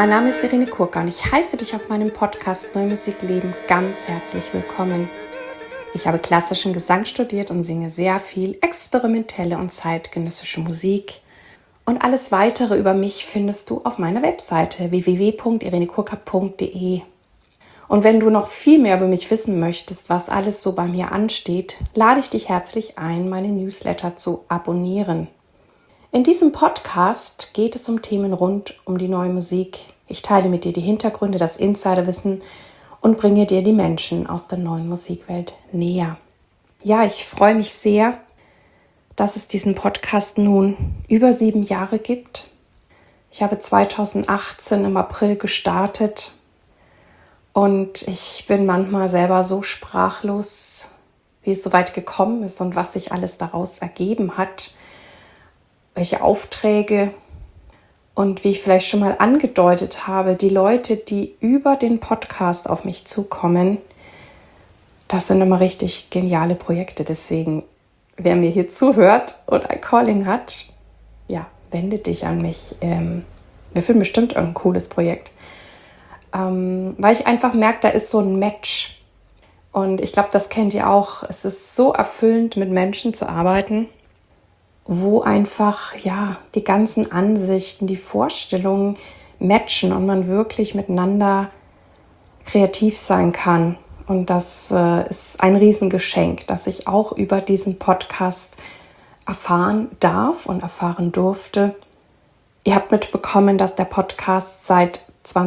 Mein Name ist Irene Kurka und ich heiße dich auf meinem Podcast Neue Musik Leben ganz herzlich willkommen. Ich habe klassischen Gesang studiert und singe sehr viel experimentelle und zeitgenössische Musik. Und alles Weitere über mich findest du auf meiner Webseite www.irenekurka.de. Und wenn du noch viel mehr über mich wissen möchtest, was alles so bei mir ansteht, lade ich dich herzlich ein, meine Newsletter zu abonnieren. In diesem Podcast geht es um Themen rund um die neue Musik. Ich teile mit dir die Hintergründe, das Insiderwissen und bringe dir die Menschen aus der neuen Musikwelt näher. Ja, ich freue mich sehr, dass es diesen Podcast nun über 7 Jahre gibt. Ich habe 2018 im April gestartet und ich bin manchmal selber so sprachlos, wie es so weit gekommen ist und was sich alles daraus ergeben hat. Welche Aufträge und wie ich vielleicht schon mal angedeutet habe, die Leute, die über den Podcast auf mich zukommen, das sind immer richtig geniale Projekte. Deswegen, wer mir hier zuhört und ein Calling hat, ja, wende dich an mich. Wir finden bestimmt irgendein cooles Projekt. Weil ich einfach merke, da ist so ein Match. Und ich glaube, das kennt ihr auch. Es ist so erfüllend, mit Menschen zu arbeiten, wo einfach ja die ganzen Ansichten, die Vorstellungen matchen und man wirklich miteinander kreativ sein kann. Und das ist ein Riesengeschenk, das ich auch über diesen Podcast erfahren darf und erfahren durfte. Ihr habt mitbekommen, dass der Podcast seit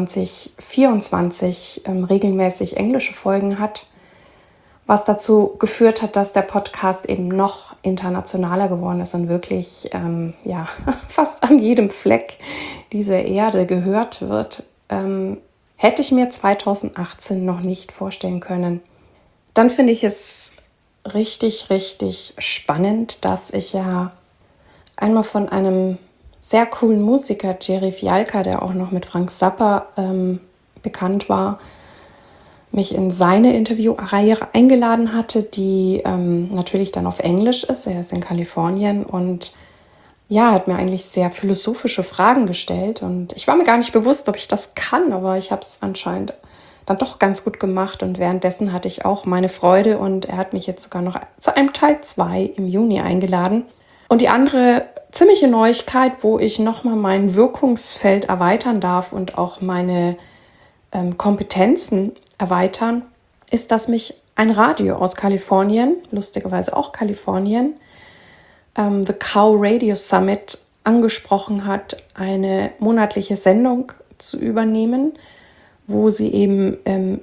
2024 regelmäßig englische Folgen hat, was dazu geführt hat, dass der Podcast eben noch internationaler geworden ist und wirklich fast an jedem Fleck dieser Erde gehört wird. Hätte ich mir 2018 noch nicht vorstellen können. Dann finde ich es richtig, richtig spannend, dass ich ja einmal von einem sehr coolen Musiker, Jerry Fialka, der auch noch mit Frank Zappa bekannt war, mich in seine Interviewreihe eingeladen hatte, die natürlich dann auf Englisch ist. Er ist in Kalifornien und ja, hat mir eigentlich sehr philosophische Fragen gestellt und ich war mir gar nicht bewusst, ob ich das kann, aber ich habe es anscheinend dann doch ganz gut gemacht und währenddessen hatte ich auch meine Freude und er hat mich jetzt sogar noch zu einem Teil 2 im Juni eingeladen. Und die andere ziemliche Neuigkeit, wo ich nochmal mein Wirkungsfeld erweitern darf und auch meine Kompetenzen erweitern, ist, dass mich ein Radio aus Kalifornien, lustigerweise auch Kalifornien, The Cow Radio Summit angesprochen hat, eine monatliche Sendung zu übernehmen, wo sie eben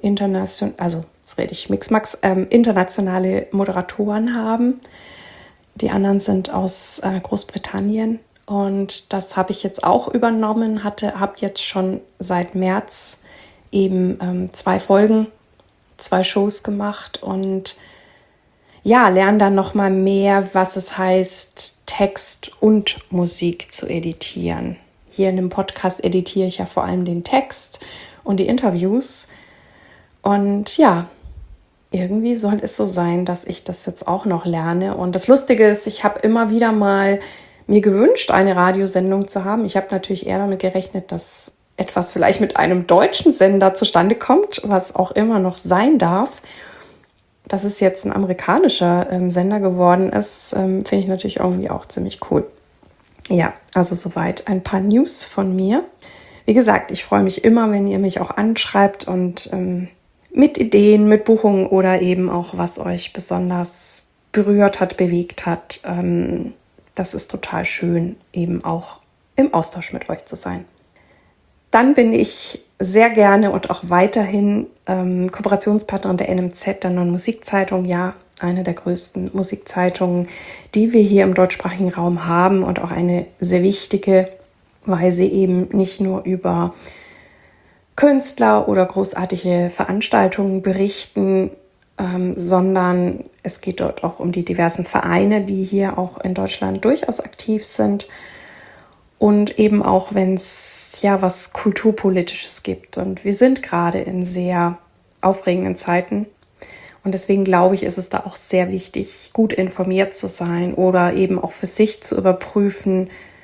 internationale Moderatoren haben. Die anderen sind aus Großbritannien und das habe ich jetzt auch übernommen, habe jetzt schon seit März eben 2 Folgen, 2 Shows gemacht und ja, lerne dann nochmal mehr, was es heißt, Text und Musik zu editieren. Hier in dem Podcast editiere ich ja vor allem den Text und die Interviews. Und ja, irgendwie soll es so sein, dass ich das jetzt auch noch lerne. Und das Lustige ist, ich habe immer wieder mal mir gewünscht, eine Radiosendung zu haben. Ich habe natürlich eher damit gerechnet, dass etwas vielleicht mit einem deutschen Sender zustande kommt, was auch immer noch sein darf. Dass es jetzt ein amerikanischer Sender geworden ist, finde ich natürlich irgendwie auch ziemlich cool. Ja, also soweit ein paar News von mir. Wie gesagt, ich freue mich immer, wenn ihr mich auch anschreibt und mit Ideen, mit Buchungen oder eben auch, was euch besonders berührt hat, bewegt hat. Das ist total schön, eben auch im Austausch mit euch zu sein. Dann bin ich sehr gerne und auch weiterhin Kooperationspartnerin der NMZ, der Neuen Musikzeitung, ja, eine der größten Musikzeitungen, die wir hier im deutschsprachigen Raum haben und auch eine sehr wichtige, weil sie eben nicht nur über Künstler oder großartige Veranstaltungen berichten, sondern es geht dort auch um die diversen Vereine, die hier auch in Deutschland durchaus aktiv sind. Und eben auch, wenn es ja was Kulturpolitisches gibt. Und wir sind gerade in sehr aufregenden Zeiten. Und deswegen glaube ich, ist es da auch sehr wichtig, gut informiert zu sein oder eben auch für sich zu überprüfen,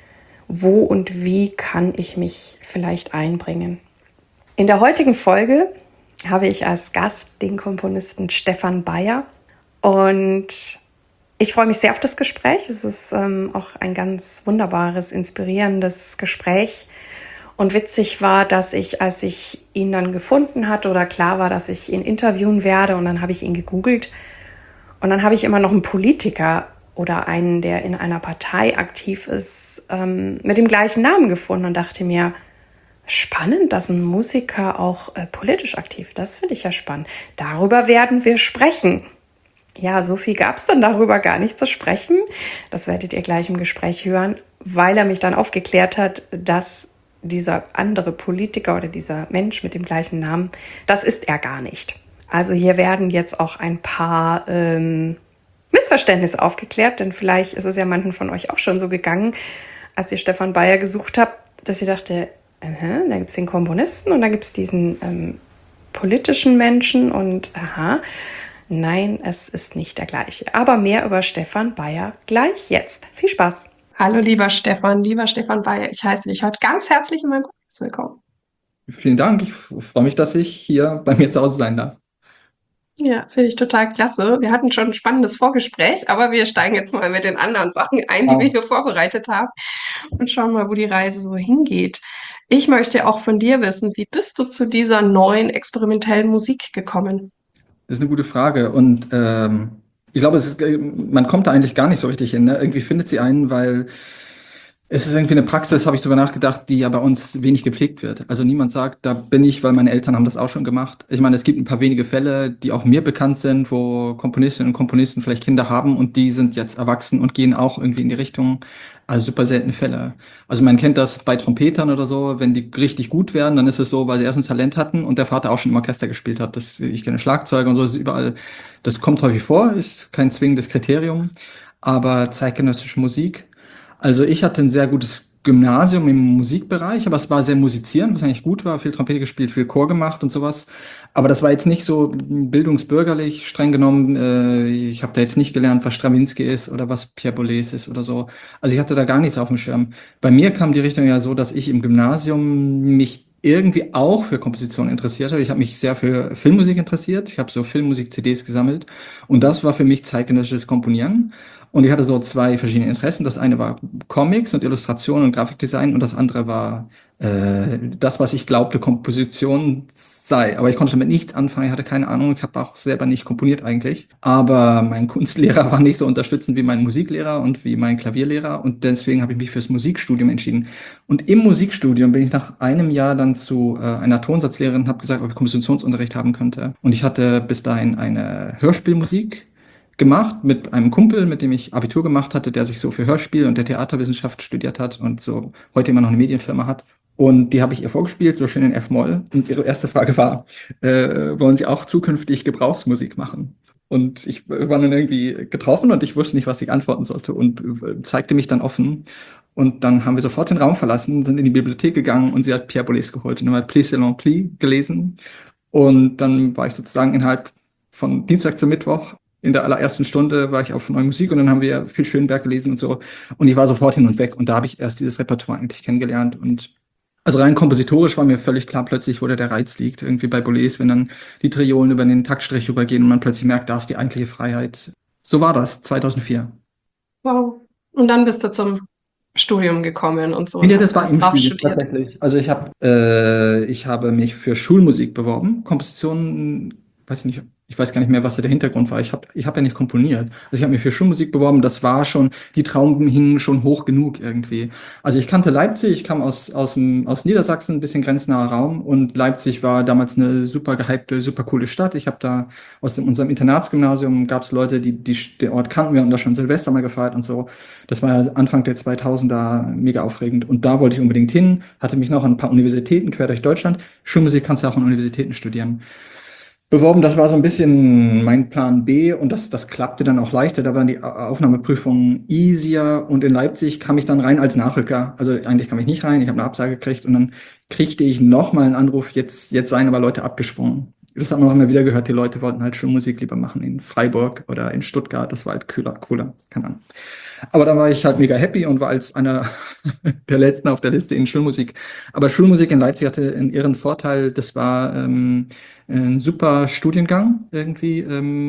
wo und wie kann ich mich vielleicht einbringen. In der heutigen Folge habe ich als Gast den Komponisten Stefan Bayer und ich freue mich sehr auf das Gespräch. Es ist auch ein ganz wunderbares, inspirierendes Gespräch. Und witzig war, dass ich, als ich ihn dann gefunden hatte oder klar war, dass ich ihn interviewen werde, und dann habe ich ihn gegoogelt und dann habe ich immer noch einen Politiker oder einen, der in einer Partei aktiv ist, mit dem gleichen Namen gefunden und dachte mir, spannend, dass ein Musiker auch politisch aktiv ist. Das finde ich ja spannend. Darüber werden wir sprechen. Ja, so viel gab es dann darüber gar nicht zu sprechen. Das werdet ihr gleich im Gespräch hören, weil er mich dann aufgeklärt hat, dass dieser andere Politiker oder dieser Mensch mit dem gleichen Namen, das ist er gar nicht. Also hier werden jetzt auch ein paar Missverständnisse aufgeklärt, denn vielleicht ist es ja manchen von euch auch schon so gegangen, als ihr Stefan Bayer gesucht habt, dass ihr dachte, da gibt es den Komponisten und da gibt es diesen politischen Menschen und nein, es ist nicht der gleiche. Aber mehr über Stefan Bayer gleich jetzt. Viel Spaß. Hallo lieber Stefan Bayer, ich heiße dich heute ganz herzlich in meinem Podcast willkommen. Vielen Dank. Ich freue mich, dass ich hier bei mir zu Hause sein darf. Ja, finde ich total klasse. Wir hatten schon ein spannendes Vorgespräch, aber wir steigen jetzt mal mit den anderen Sachen ein, die wir Wow. hier vorbereitet haben und schauen mal, wo die Reise so hingeht. Ich möchte auch von dir wissen, wie bist du zu dieser neuen experimentellen Musik gekommen? Das ist eine gute Frage. Und ich glaube, man kommt da eigentlich gar nicht so richtig hin. Ne? Irgendwie findet sie einen, weil es ist irgendwie eine Praxis, habe ich darüber nachgedacht, die ja bei uns wenig gepflegt wird. Also niemand sagt, da bin ich, weil meine Eltern haben das auch schon gemacht. Ich meine, es gibt ein paar wenige Fälle, die auch mir bekannt sind, wo Komponistinnen und Komponisten vielleicht Kinder haben und die sind jetzt erwachsen und gehen auch irgendwie in die Richtung. Also super seltene Fälle. Also man kennt das bei Trompetern oder so, wenn die richtig gut werden, dann ist es so, weil sie erstens Talent hatten und der Vater auch schon im Orchester gespielt hat. Ich kenne Schlagzeuger und so, das ist überall, das kommt häufig vor, ist kein zwingendes Kriterium. Aber zeitgenössische Musik, also ich hatte ein sehr gutes Gymnasium im Musikbereich, aber es war sehr musizierend, was eigentlich gut war, viel Trompete gespielt, viel Chor gemacht und sowas. Aber das war jetzt nicht so bildungsbürgerlich streng genommen. Ich habe da jetzt nicht gelernt, was Stravinsky ist oder was Pierre Boulez ist oder so. Also ich hatte da gar nichts auf dem Schirm. Bei mir kam die Richtung ja so, dass ich im Gymnasium mich irgendwie auch für Komposition interessiert habe. Ich habe mich sehr für Filmmusik interessiert. Ich habe so Filmmusik-CDs gesammelt und das war für mich zeitgenössisches Komponieren. Und ich hatte so zwei verschiedene Interessen. Das eine war Comics und Illustration und Grafikdesign und das andere war das, was ich glaubte, Komposition sei. Aber ich konnte damit nichts anfangen, ich hatte keine Ahnung. Ich habe auch selber nicht komponiert eigentlich. Aber mein Kunstlehrer war nicht so unterstützend wie mein Musiklehrer und wie mein Klavierlehrer. Und deswegen habe ich mich fürs Musikstudium entschieden. Und im Musikstudium bin ich nach einem Jahr dann zu einer Tonsatzlehrerin und habe gesagt, ob ich Kompositionsunterricht haben könnte. Und ich hatte bis dahin eine Hörspielmusik gemacht mit einem Kumpel, mit dem ich Abitur gemacht hatte, der sich so für Hörspiel und der Theaterwissenschaft studiert hat und so heute immer noch eine Medienfirma hat. Und die habe ich ihr vorgespielt, so schön in F-Moll. Und ihre erste Frage war, wollen Sie auch zukünftig Gebrauchsmusik machen? Und ich war dann irgendwie getroffen und ich wusste nicht, was ich antworten sollte und zeigte mich dann offen. Und dann haben wir sofort den Raum verlassen, sind in die Bibliothek gegangen und sie hat Pierre Boulez geholt und haben Pli Selon Pli gelesen. Und dann war ich sozusagen innerhalb von Dienstag zu Mittwoch in der allerersten Stunde war ich auf Neue Musik und dann haben wir viel Schönberg gelesen und so. Und ich war sofort hin und weg. Und da habe ich erst dieses Repertoire eigentlich kennengelernt. Und also rein kompositorisch war mir völlig klar plötzlich, wo der Reiz liegt. Irgendwie bei Boulez, wenn dann die Triolen über den Taktstrich übergehen und man plötzlich merkt, da ist die eigentliche Freiheit. So war das, 2004. Wow. Und dann bist du zum Studium gekommen und so Nee, und das war hast im brav Studium studiert. tatsächlich. Also ich habe mich für Schulmusik beworben. Komposition, weiß ich nicht, ich weiß gar nicht mehr, was da der Hintergrund war. Ich hab ja nicht komponiert. Also ich habe mich für Schulmusik beworben. Das war schon, die Trauben hingen schon hoch genug irgendwie. Also ich kannte Leipzig, ich kam aus Niedersachsen, ein bisschen grenznaher Raum. Und Leipzig war damals eine super gehypte, super coole Stadt. Ich habe da unserem Internatsgymnasium gab es Leute, die den Ort kannten. Wir haben da schon Silvester mal gefeiert und so. Das war ja Anfang der 2000er mega aufregend. Und da wollte ich unbedingt hin, hatte mich noch an ein paar Universitäten quer durch Deutschland. Schulmusik kannst du auch an Universitäten studieren. Beworben, das war so ein bisschen mein Plan B und das klappte dann auch leichter. Da waren die Aufnahmeprüfungen easier und in Leipzig kam ich dann rein als Nachrücker. Also eigentlich kam ich nicht rein, ich habe eine Absage gekriegt und dann kriegte ich nochmal einen Anruf, jetzt seien aber Leute abgesprungen. Das hat man auch immer wieder gehört, die Leute wollten halt Schulmusik lieber machen in Freiburg oder in Stuttgart. Das war halt cooler, keine Ahnung. Aber da war ich halt mega happy und war als einer der letzten auf der Liste in Schulmusik. Aber Schulmusik in Leipzig hatte einen ihren Vorteil, das war ein super Studiengang irgendwie,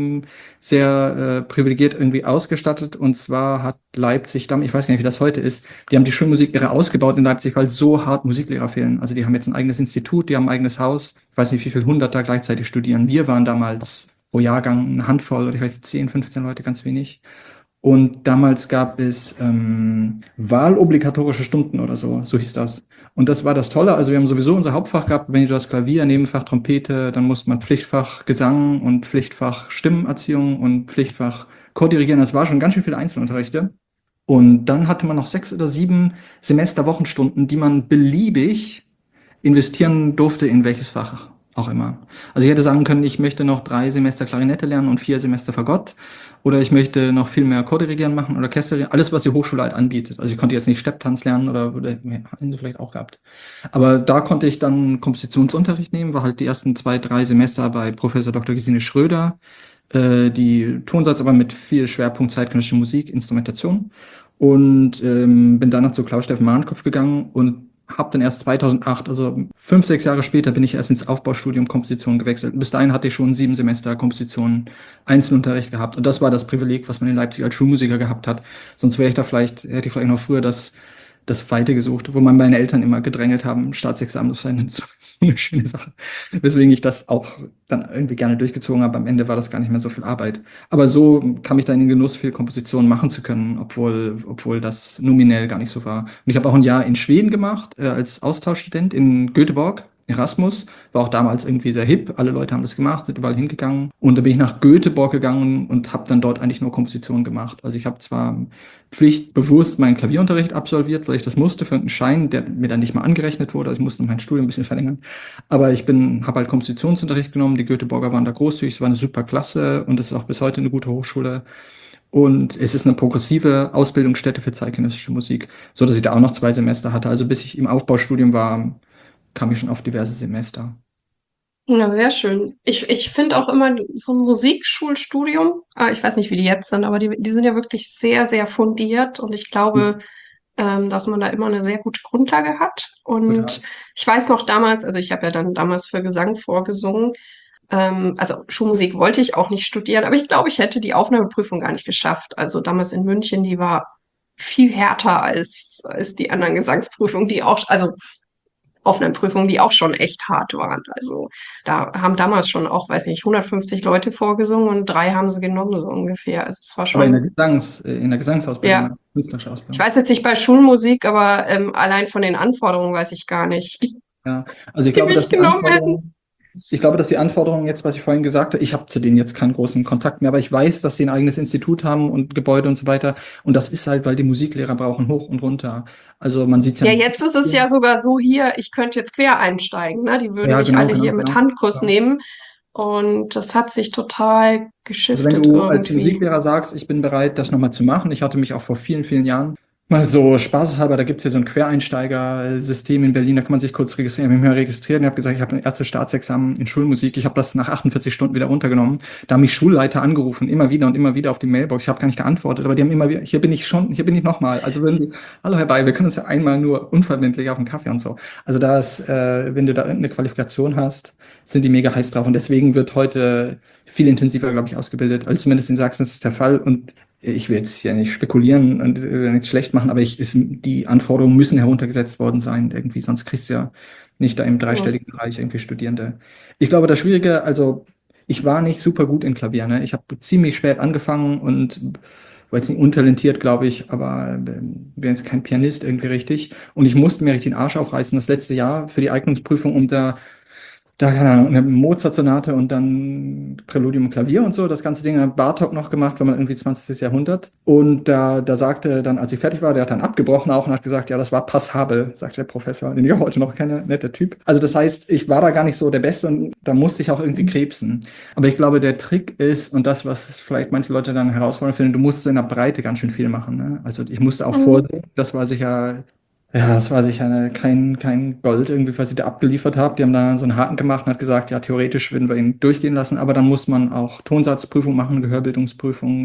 sehr privilegiert irgendwie ausgestattet. Und zwar hat Leipzig, ich weiß gar nicht, wie das heute ist, die haben die Schulmusik irre ausgebaut in Leipzig, weil so hart Musiklehrer fehlen. Also die haben jetzt ein eigenes Institut, die haben ein eigenes Haus. Ich weiß nicht, wie viele hundert da gleichzeitig studieren. Wir waren damals pro Jahrgang eine Handvoll oder ich weiß nicht, 10, 15 Leute, ganz wenig. Und damals gab es wahlobligatorische Stunden oder so, so hieß das. Und das war das Tolle. Also wir haben sowieso unser Hauptfach gehabt, wenn du das Klavier, Nebenfach Trompete, dann musste man Pflichtfach Gesang und Pflichtfach Stimmenerziehung und Pflichtfach Chordirigieren. Das war schon ganz schön viele Einzelunterrichte. Und dann hatte man noch 6 oder 7 Semesterwochenstunden, die man beliebig investieren durfte in welches Fach auch immer. Also ich hätte sagen können, ich möchte noch 3 Semester Klarinette lernen und 4 Semester Fagott. Oder ich möchte noch viel mehr Chordirigieren machen oder Orchester, alles, was die Hochschule halt anbietet. Also ich konnte jetzt nicht Stepptanz lernen oder haben sie vielleicht auch gehabt. Aber da konnte ich dann Kompositionsunterricht nehmen, war halt die ersten 2, 3 Semester bei Professor Dr. Gesine Schröder, die Tonsatz aber mit viel Schwerpunkt zeitgenössische Musik, Instrumentation. Und bin danach zu Klaus-Steffen Mahrenkopf gegangen und habe dann erst 2008, also 5, 6 Jahre später, bin ich erst ins Aufbaustudium Komposition gewechselt. Bis dahin hatte ich schon 7 Semester Komposition Einzelunterricht gehabt. Und das war das Privileg, was man in Leipzig als Schulmusiker gehabt hat. Sonst hätte ich vielleicht noch früher das Weite gesucht, wo man meine Eltern immer gedrängelt haben, Staatsexamen zu sein. So eine schöne Sache. Weswegen ich das auch dann irgendwie gerne durchgezogen habe. Am Ende war das gar nicht mehr so viel Arbeit. Aber so kam ich dann in den Genuss, viel Komposition machen zu können, obwohl das nominell gar nicht so war. Und ich habe auch ein Jahr in Schweden gemacht, als Austauschstudent in Göteborg. Erasmus war auch damals irgendwie sehr hip. Alle Leute haben das gemacht, sind überall hingegangen. Und da bin ich nach Göteborg gegangen und habe dann dort eigentlich nur Komposition gemacht. Also ich habe zwar pflichtbewusst meinen Klavierunterricht absolviert, weil ich das musste für einen Schein, der mir dann nicht mal angerechnet wurde. Also ich musste mein Studium ein bisschen verlängern. Aber habe halt Kompositionsunterricht genommen. Die Göteborger waren da großzügig. Es war eine super Klasse und es ist auch bis heute eine gute Hochschule. Und es ist eine progressive Ausbildungsstätte für zeitgenössische Musik, so dass ich da auch noch 2 Semester hatte. Also bis ich im Aufbaustudium war, kam ich schon auf diverse Semester. Ja, sehr schön. Ich finde auch immer so ein Musikschulstudium, ich weiß nicht, wie die jetzt sind, aber die sind ja wirklich sehr, sehr fundiert und ich glaube, dass man da immer eine sehr gute Grundlage hat. Und Total. ich weiß noch damals, also ich habe ja dann damals für Gesang vorgesungen, also Schulmusik wollte ich auch nicht studieren, aber ich glaube, ich hätte die Aufnahmeprüfung gar nicht geschafft. Also damals in München, die war viel härter als die anderen Gesangsprüfungen, die auch, also Aufnahmeprüfungen, die auch schon echt hart waren. Also da haben damals schon auch, weiß nicht, 150 Leute vorgesungen und 3 haben sie genommen, so ungefähr. Also es war Aber schon, in der Gesangsausbildung, ja. künstlerische Ich Ausbildung. weiß jetzt nicht bei Schulmusik, aber allein von den Anforderungen weiß ich gar nicht, Ja, also die mich genommen hätten. Ich glaube, dass die Anforderungen jetzt, was ich vorhin gesagt habe, ich habe zu denen jetzt keinen großen Kontakt mehr, aber ich weiß, dass sie ein eigenes Institut haben und Gebäude und so weiter. Und das ist halt, weil die Musiklehrer brauchen hoch und runter. Also man sieht Ja, ja, jetzt ist es ja sogar so hier, ich könnte jetzt quer einsteigen, ne? Die würden ja, mich genau, alle genau, hier mit genau. Handkuss Ja. nehmen. Und das hat sich total Also wenn geschiftet du als irgendwie. Musiklehrer sagst, ich bin bereit, das nochmal zu machen, ich hatte mich auch vor vielen, vielen Jahren mal so spaßeshalber, da gibt es hier so ein Quereinsteiger-System in Berlin, da kann man sich kurz registrieren. Ich habe mich mal registriert und habe gesagt, ich habe ein erstes Staatsexamen in Schulmusik. Ich habe das nach 48 Stunden wieder runtergenommen. Da haben mich Schulleiter angerufen, immer wieder auf die Mailbox. Ich habe gar nicht geantwortet, aber die haben immer wieder, hier bin ich nochmal. Also wenn Sie, hallo Herr Bay, wir können uns ja einmal nur unverbindlich auf einen Kaffee und so. Also wenn du da irgendeine Qualifikation hast, sind die mega heiß drauf. Und deswegen wird heute viel intensiver, glaube ich, ausgebildet. Also zumindest in Sachsen ist es der Fall. Und ich will jetzt hier nicht spekulieren und nichts schlecht machen, aber die Anforderungen müssen heruntergesetzt worden sein, irgendwie, sonst kriegst du ja nicht da im Hm. dreistelligen Bereich irgendwie Studierende. Ich glaube, das Schwierige, also ich war nicht super gut in Klavier, ne? Ich habe ziemlich spät angefangen und war jetzt nicht untalentiert, glaube ich, aber bin jetzt kein Pianist irgendwie richtig. Und ich musste mir richtig den Arsch aufreißen das letzte Jahr für die Eignungsprüfung, um da, keine Ahnung, eine Mozart-Sonate und dann Präludium und Klavier und so. Das ganze Ding hat Bartók noch gemacht, war mal irgendwie 20. Jahrhundert. Und da sagte dann, als ich fertig war, der hat dann abgebrochen auch und hat gesagt, ja, das war passabel, sagt der Professor, den ich auch heute noch kenne, netter Typ. Also das heißt, ich war da gar nicht so der Beste und da musste ich auch irgendwie krebsen. Aber ich glaube, der Trick ist, und das, was vielleicht manche Leute dann herausfordernd finden, du musst so in der Breite ganz schön viel machen. Ne? Also ich musste auch Mhm. vorsingen, das war sicher Ja, das war sicher kein Gold irgendwie, was ich da abgeliefert habe. Die haben da so einen Haken gemacht und hat gesagt, ja, theoretisch würden wir ihn durchgehen lassen, aber dann muss man auch Tonsatzprüfung machen, Gehörbildungsprüfung,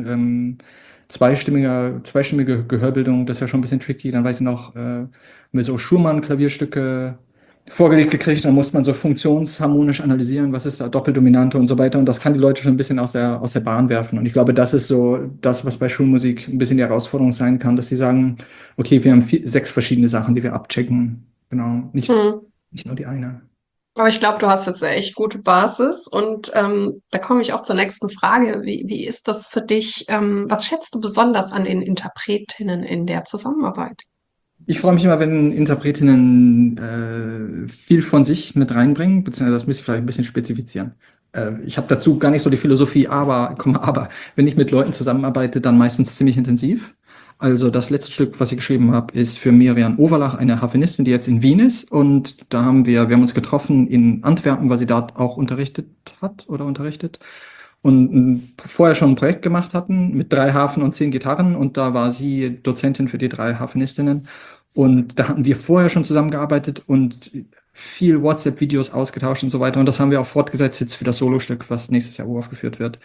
zweistimmige Gehörbildung, das ist ja schon ein bisschen tricky. Dann weiß ich noch, haben wir so Schumann-Klavierstücke vorgelegt gekriegt, dann muss man so funktionsharmonisch analysieren, was ist da Doppeldominante und so weiter. Und das kann die Leute schon ein bisschen aus der Bahn werfen. Und ich glaube, das ist so das, was bei Schulmusik ein bisschen die Herausforderung sein kann, dass sie sagen, okay, wir haben 6 verschiedene Sachen, die wir abchecken. Genau, Hm. nicht nur die eine. Aber ich glaube, du hast jetzt eine echt gute Basis und da komme ich auch zur nächsten Frage. Wie ist das für dich? Was schätzt du besonders an den Interpretinnen in der Zusammenarbeit? Ich freue mich immer, wenn Interpretinnen viel von sich mit reinbringen, beziehungsweise das müsste ich vielleicht ein bisschen spezifizieren. Ich habe dazu gar nicht so die Philosophie, aber wenn ich mit Leuten zusammenarbeite, dann meistens ziemlich intensiv. Also das letzte Stück, was ich geschrieben habe, ist für Miriam Overlach, eine Harfenistin, die jetzt in Wien ist. Und da wir haben uns getroffen in Antwerpen, weil sie dort auch unterrichtet hat oder unterrichtet. Und vorher schon ein Projekt gemacht hatten mit 3 Harfen und 10 Gitarren. Und da war sie Dozentin für die 3 Harfenistinnen. Und da hatten wir vorher schon zusammengearbeitet und viel WhatsApp-Videos ausgetauscht und so weiter. Und das haben wir auch fortgesetzt jetzt für das Solostück, was nächstes Jahr uraufgeführt wird.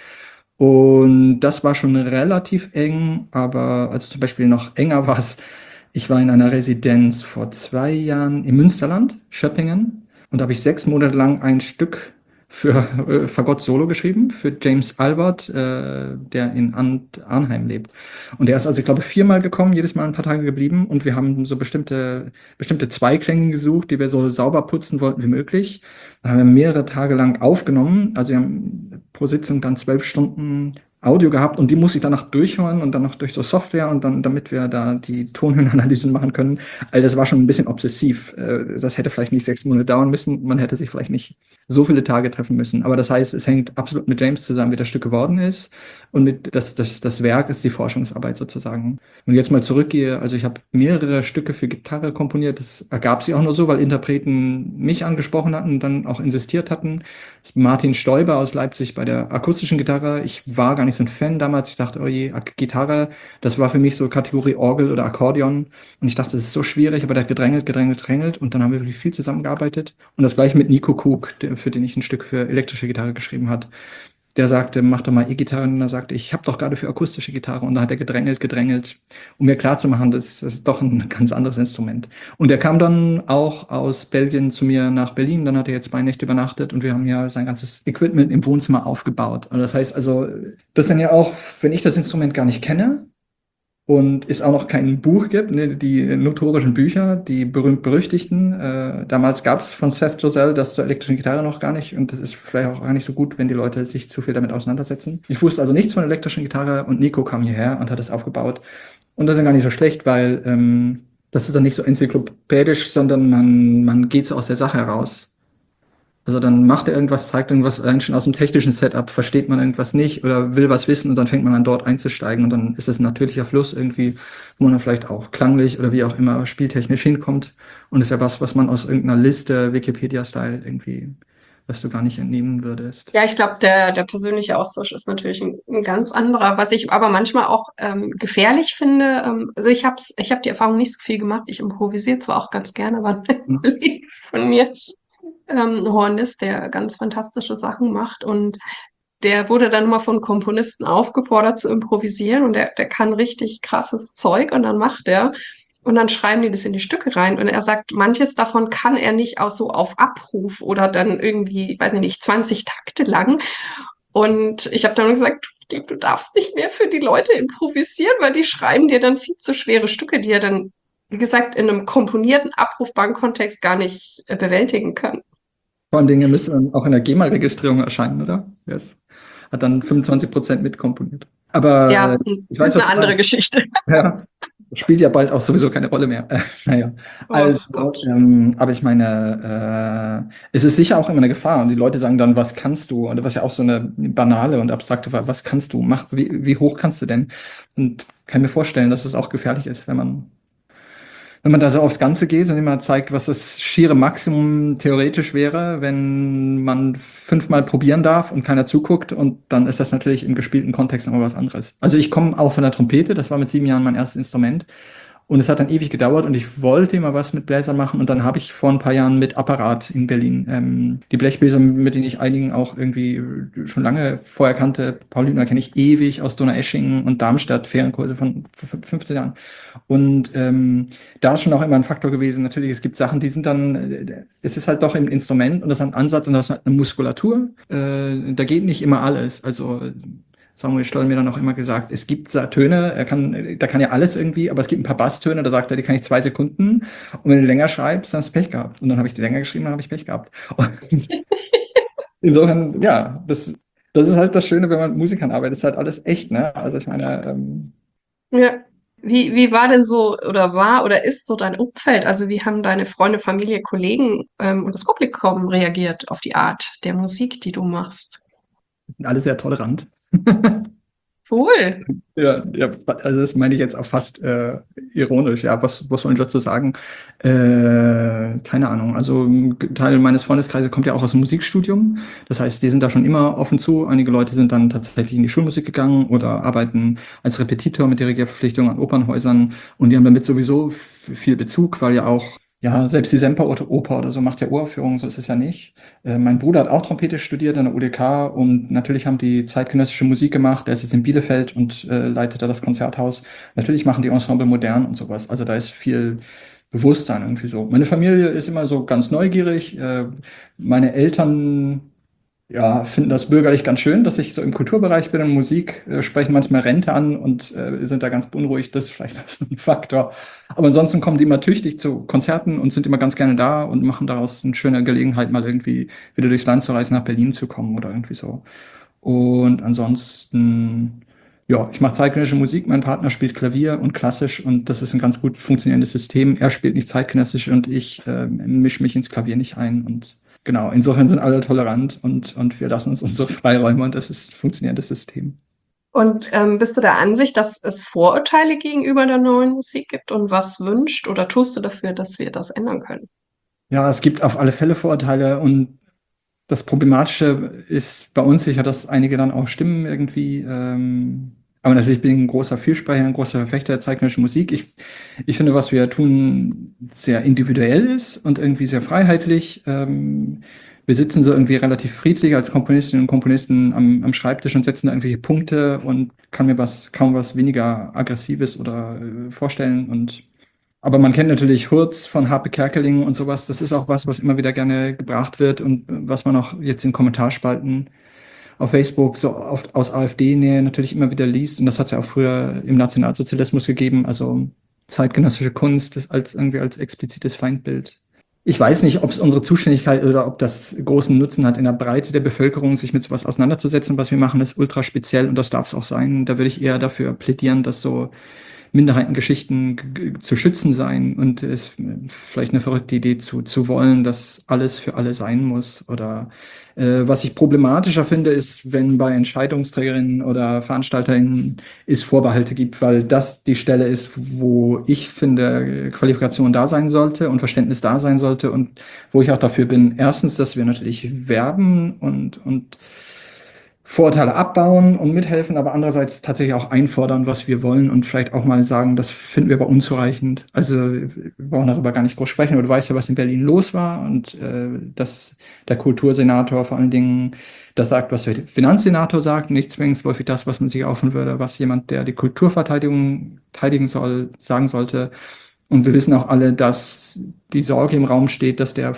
Und das war schon relativ eng, aber also zum Beispiel noch enger war es. Ich war in einer Residenz vor 2 Jahren im Münsterland, Schöppingen, und da habe ich 6 Monate lang ein Stück für Fagott Solo geschrieben, für James Albert, der in Arnheim lebt. Und der ist also, ich glaube, 4-mal gekommen, jedes Mal ein paar Tage geblieben. Und wir haben so bestimmte Zweiklänge gesucht, die wir so sauber putzen wollten wie möglich. Dann haben wir mehrere Tage lang aufgenommen. Also wir haben pro Sitzung dann 12 Stunden Audio gehabt und die muss ich danach durchhören und dann noch durch so Software und dann, damit wir da die Tonhöhenanalysen machen können. Also das war schon ein bisschen obsessiv. Das hätte vielleicht nicht 6 Monate dauern müssen. Man hätte sich vielleicht nicht so viele Tage treffen müssen. Aber das heißt, es hängt absolut mit James zusammen, wie das Stück geworden ist. Und das Werk ist die Forschungsarbeit sozusagen. Und jetzt mal zurückgehe, also ich habe mehrere Stücke für Gitarre komponiert. Das ergab sich auch nur so, weil Interpreten mich angesprochen hatten und dann auch insistiert hatten. Das ist Martin Stoiber aus Leipzig bei der akustischen Gitarre. Ich war gar nicht so ein Fan damals. Ich dachte, oh je, Gitarre, das war für mich so Kategorie Orgel oder Akkordeon. Und ich dachte, das ist so schwierig, aber der hat gedrängelt. Und dann haben wir wirklich viel zusammengearbeitet. Und das gleiche mit Nico Cook, für den ich ein Stück für elektrische Gitarre geschrieben hat. Der sagte, mach doch mal E-Gitarre. Und da sagte ich habe doch gerade für akustische Gitarre. Und da hat er gedrängelt, um mir klarzumachen, das ist doch ein ganz anderes Instrument. Und er kam dann auch aus Belgien zu mir nach Berlin. Dann hat er jetzt 2 Nächte übernachtet und wir haben ja sein ganzes Equipment im Wohnzimmer aufgebaut. Und das heißt also, das dann ja auch, wenn ich das Instrument gar nicht kenne, und es auch noch kein Buch gibt, ne, die notorischen Bücher, die berühmt-berüchtigten. Damals gab es von Seth Josell das zur elektrischen Gitarre noch gar nicht und das ist vielleicht auch gar nicht so gut, wenn die Leute sich zu viel damit auseinandersetzen. Ich wusste also nichts von elektrischen Gitarre und Nico kam hierher und hat das aufgebaut. Und das ist gar nicht so schlecht, weil das ist dann nicht so enzyklopädisch, sondern man geht so aus der Sache heraus. Also dann macht er irgendwas, zeigt irgendwas, allein schon aus dem technischen Setup versteht man irgendwas nicht oder will was wissen und dann fängt man an dort einzusteigen und dann ist es ein natürlicher Fluss irgendwie, wo man dann vielleicht auch klanglich oder wie auch immer spieltechnisch hinkommt und ist ja was man aus irgendeiner Liste, Wikipedia-Style irgendwie, was du gar nicht entnehmen würdest. Ja, ich glaube, der persönliche Austausch ist natürlich ein ganz anderer, was ich aber manchmal auch gefährlich finde. Also ich hab die Erfahrung nicht so viel gemacht. Ich improvisiere zwar auch ganz gerne, aber ein Hm. Kollege von mir, ein Hornist, der ganz fantastische Sachen macht und der wurde dann immer von Komponisten aufgefordert zu improvisieren und der kann richtig krasses Zeug und dann macht er und dann schreiben die das in die Stücke rein und er sagt, manches davon kann er nicht auch so auf Abruf oder dann irgendwie, weiß ich nicht, 20 Takte lang. Und ich habe dann gesagt, du darfst nicht mehr für die Leute improvisieren, weil die schreiben dir dann viel zu schwere Stücke, die er dann, wie gesagt, in einem komponierten, abrufbaren Kontext gar nicht bewältigen kann. Vor allen Dingen, er müsste dann auch in der GEMA-Registrierung erscheinen, oder? Yes. Hat dann 25% mitkomponiert. Aber Ja, ich das weiß, ist was eine du andere meinst. Geschichte. Ja, spielt ja bald auch sowieso keine Rolle mehr. Naja, Oh also, Gott. aber ich meine, es ist sicher auch immer eine Gefahr. Und die Leute sagen dann, was kannst du? Oder was ja auch so eine banale und abstrakte Frage, was kannst du? Wie hoch kannst du denn? Und kann mir vorstellen, dass es auch gefährlich ist, wenn man da so aufs Ganze geht und immer zeigt, was das schiere Maximum theoretisch wäre, wenn man 5-mal probieren darf und keiner zuguckt. Und dann ist das natürlich im gespielten Kontext immer was anderes. Also ich komme auch von der Trompete, das war mit 7 Jahren mein erstes Instrument. Und es hat dann ewig gedauert und ich wollte immer was mit Bläsern machen. Und dann habe ich vor ein paar Jahren mit Apparat in Berlin die Blechbläser, mit denen ich einigen auch irgendwie schon lange vorher kannte. Paul Hübner kenne ich ewig aus Donaueschingen und Darmstadt, Ferienkurse von 15 Jahren. Und da ist schon auch immer ein Faktor gewesen. Natürlich, es gibt Sachen, die sind dann, es ist halt doch ein Instrument und das hat einen Ansatz und das hat eine Muskulatur. Da geht nicht immer alles. Also Samuel Stoll mir dann auch immer gesagt, es gibt Töne, da kann ja alles irgendwie, aber es gibt ein paar Basstöne, da sagt er, die kann ich 2 Sekunden. Und wenn du länger schreibst, dann hast du Pech gehabt. Und dann habe ich die länger geschrieben, dann habe ich Pech gehabt. Und insofern, ja, das ist halt das Schöne, wenn man mit Musikern arbeitet, ist halt alles echt, ne? Also ich meine, Ja. Wie war denn so oder war oder ist so dein Umfeld? Also wie haben deine Freunde, Familie, Kollegen und das Publikum reagiert auf die Art der Musik, die du machst? sind alle sehr tolerant. Cool. Ja, ja, also das meine ich jetzt auch fast ironisch. Ja, was soll ich dazu sagen? Keine Ahnung. Also ein Teil meines Freundeskreises kommt ja auch aus dem Musikstudium. Das heißt, die sind da schon immer offen zu. Einige Leute sind dann tatsächlich in die Schulmusik gegangen oder arbeiten als Repetitor mit Dirigierverpflichtung an Opernhäusern. Und die haben damit sowieso viel Bezug, weil ja auch, ja, selbst die Semperoper oder so macht ja Uraufführungen, so ist es ja nicht. Mein Bruder hat auch Trompete studiert an der UDK und natürlich haben die zeitgenössische Musik gemacht. Der ist jetzt in Bielefeld und leitet da das Konzerthaus. Natürlich machen die Ensemble modern und sowas. Also da ist viel Bewusstsein irgendwie so. Meine Familie ist immer so ganz neugierig. Meine Eltern ja, finden das bürgerlich ganz schön, dass ich so im Kulturbereich bin und Musik, sprechen manchmal Rente an und sind da ganz beunruhigt. Das ist vielleicht auch so ein Faktor. Aber ansonsten kommen die immer tüchtig zu Konzerten und sind immer ganz gerne da und machen daraus eine schöne Gelegenheit, mal irgendwie wieder durchs Land zu reisen, nach Berlin zu kommen oder irgendwie so. Und ansonsten, ja, ich mache zeitgenössische Musik. Mein Partner spielt Klavier und klassisch und das ist ein ganz gut funktionierendes System. Er spielt nicht zeitgenössisch und ich mische mich ins Klavier nicht ein und genau, insofern sind alle tolerant und wir lassen uns unsere Freiräume und das ist ein funktionierendes System. Und bist du der Ansicht, dass es Vorurteile gegenüber der neuen Musik gibt und was wünscht oder tust du dafür, dass wir das ändern können? Ja, es gibt auf alle Fälle Vorurteile und das Problematische ist bei uns sicher, dass einige dann auch stimmen irgendwie. Aber natürlich bin ich ein großer Fürsprecher, ein großer Verfechter der zeitgenössischen Musik. Ich finde, was wir tun, sehr individuell ist und irgendwie sehr freiheitlich. Wir sitzen so irgendwie relativ friedlich als Komponistinnen und Komponisten am Schreibtisch und setzen da irgendwelche Punkte und kann mir kaum was weniger Aggressives oder vorstellen. Aber man kennt natürlich Hurz von Harpe Kerkeling und sowas. Das ist auch was immer wieder gerne gebracht wird und was man auch jetzt in Kommentarspalten auf Facebook so oft aus AfD-Nähe natürlich immer wieder liest. Und das hat es ja auch früher im Nationalsozialismus gegeben. Also zeitgenössische Kunst das irgendwie als explizites Feindbild. Ich weiß nicht, ob es unsere Zuständigkeit oder ob das großen Nutzen hat, in der Breite der Bevölkerung sich mit sowas auseinanderzusetzen. Was wir machen, ist ultra speziell und das darf es auch sein. Da würde ich eher dafür plädieren, dass so Minderheitengeschichten zu schützen sein und es vielleicht eine verrückte Idee zu wollen, dass alles für alle sein muss. Oder was ich problematischer finde, ist, wenn bei Entscheidungsträgerinnen oder VeranstalterInnen es Vorbehalte gibt, weil das die Stelle ist, wo ich finde, Qualifikation da sein sollte und Verständnis da sein sollte und wo ich auch dafür bin, erstens, dass wir natürlich werben und Vorurteile abbauen und mithelfen, aber andererseits tatsächlich auch einfordern, was wir wollen und vielleicht auch mal sagen, das finden wir bei unzureichend. Also wir brauchen darüber gar nicht groß sprechen, aber du weißt ja, was in Berlin los war und dass der Kultursenator vor allen Dingen das sagt, was der Finanzsenator sagt, nicht zwangsläufig das, was man sich erhoffen würde, was jemand, der die Kulturverteidigung verteidigen soll, sagen sollte. Und wir wissen auch alle, dass die Sorge im Raum steht, dass der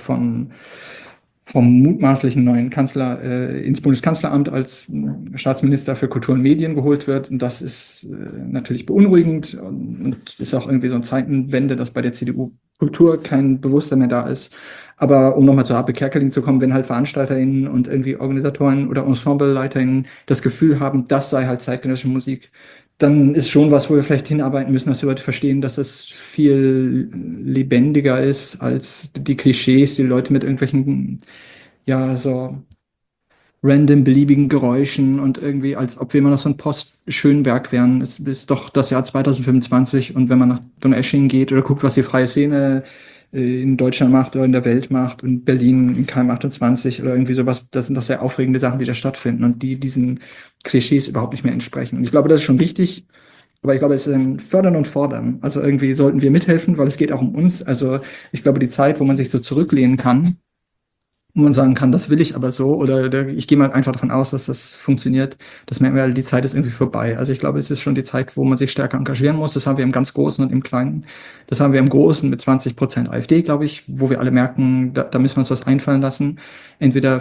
vom mutmaßlichen neuen Kanzler ins Bundeskanzleramt als Staatsminister für Kultur und Medien geholt wird. Und das ist natürlich beunruhigend und ist auch irgendwie so eine Zeitenwende, dass bei der CDU Kultur kein Bewusstsein mehr da ist. Aber um nochmal zu Harpe Kerkeling zu kommen, wenn halt VeranstalterInnen und irgendwie Organisatoren oder EnsembleleiterInnen das Gefühl haben, das sei halt zeitgenössische Musik, dann ist schon was, wo wir vielleicht hinarbeiten müssen, dass die Leute verstehen, dass es viel lebendiger ist als die Klischees, die Leute mit irgendwelchen, ja, so random beliebigen Geräuschen und irgendwie, als ob wir immer noch so ein Post-Schönberg wären. Es ist doch das Jahr 2025 und wenn man nach Donaueschingen geht oder guckt, was die freie Szene in Deutschland macht oder in der Welt macht und Berlin in KM28 oder irgendwie sowas, das sind doch sehr aufregende Sachen, die da stattfinden und die diesen Klischees überhaupt nicht mehr entsprechen. Und ich glaube, das ist schon wichtig, Aber ich glaube, es ist ein Fördern und Fordern. Also irgendwie sollten wir mithelfen, weil es geht auch um uns. Also ich glaube, die Zeit, wo man sich so zurücklehnen kann, wo man sagen kann, das will ich aber so, oder ich gehe mal einfach davon aus, dass das funktioniert, das merken wir, die Zeit ist irgendwie vorbei. Also ich glaube, es ist schon die Zeit, wo man sich stärker engagieren muss. Das haben wir im ganz Großen und im Kleinen. Das haben wir im Großen mit 20% AfD, glaube ich, wo wir alle merken, da müssen wir uns was einfallen lassen. Entweder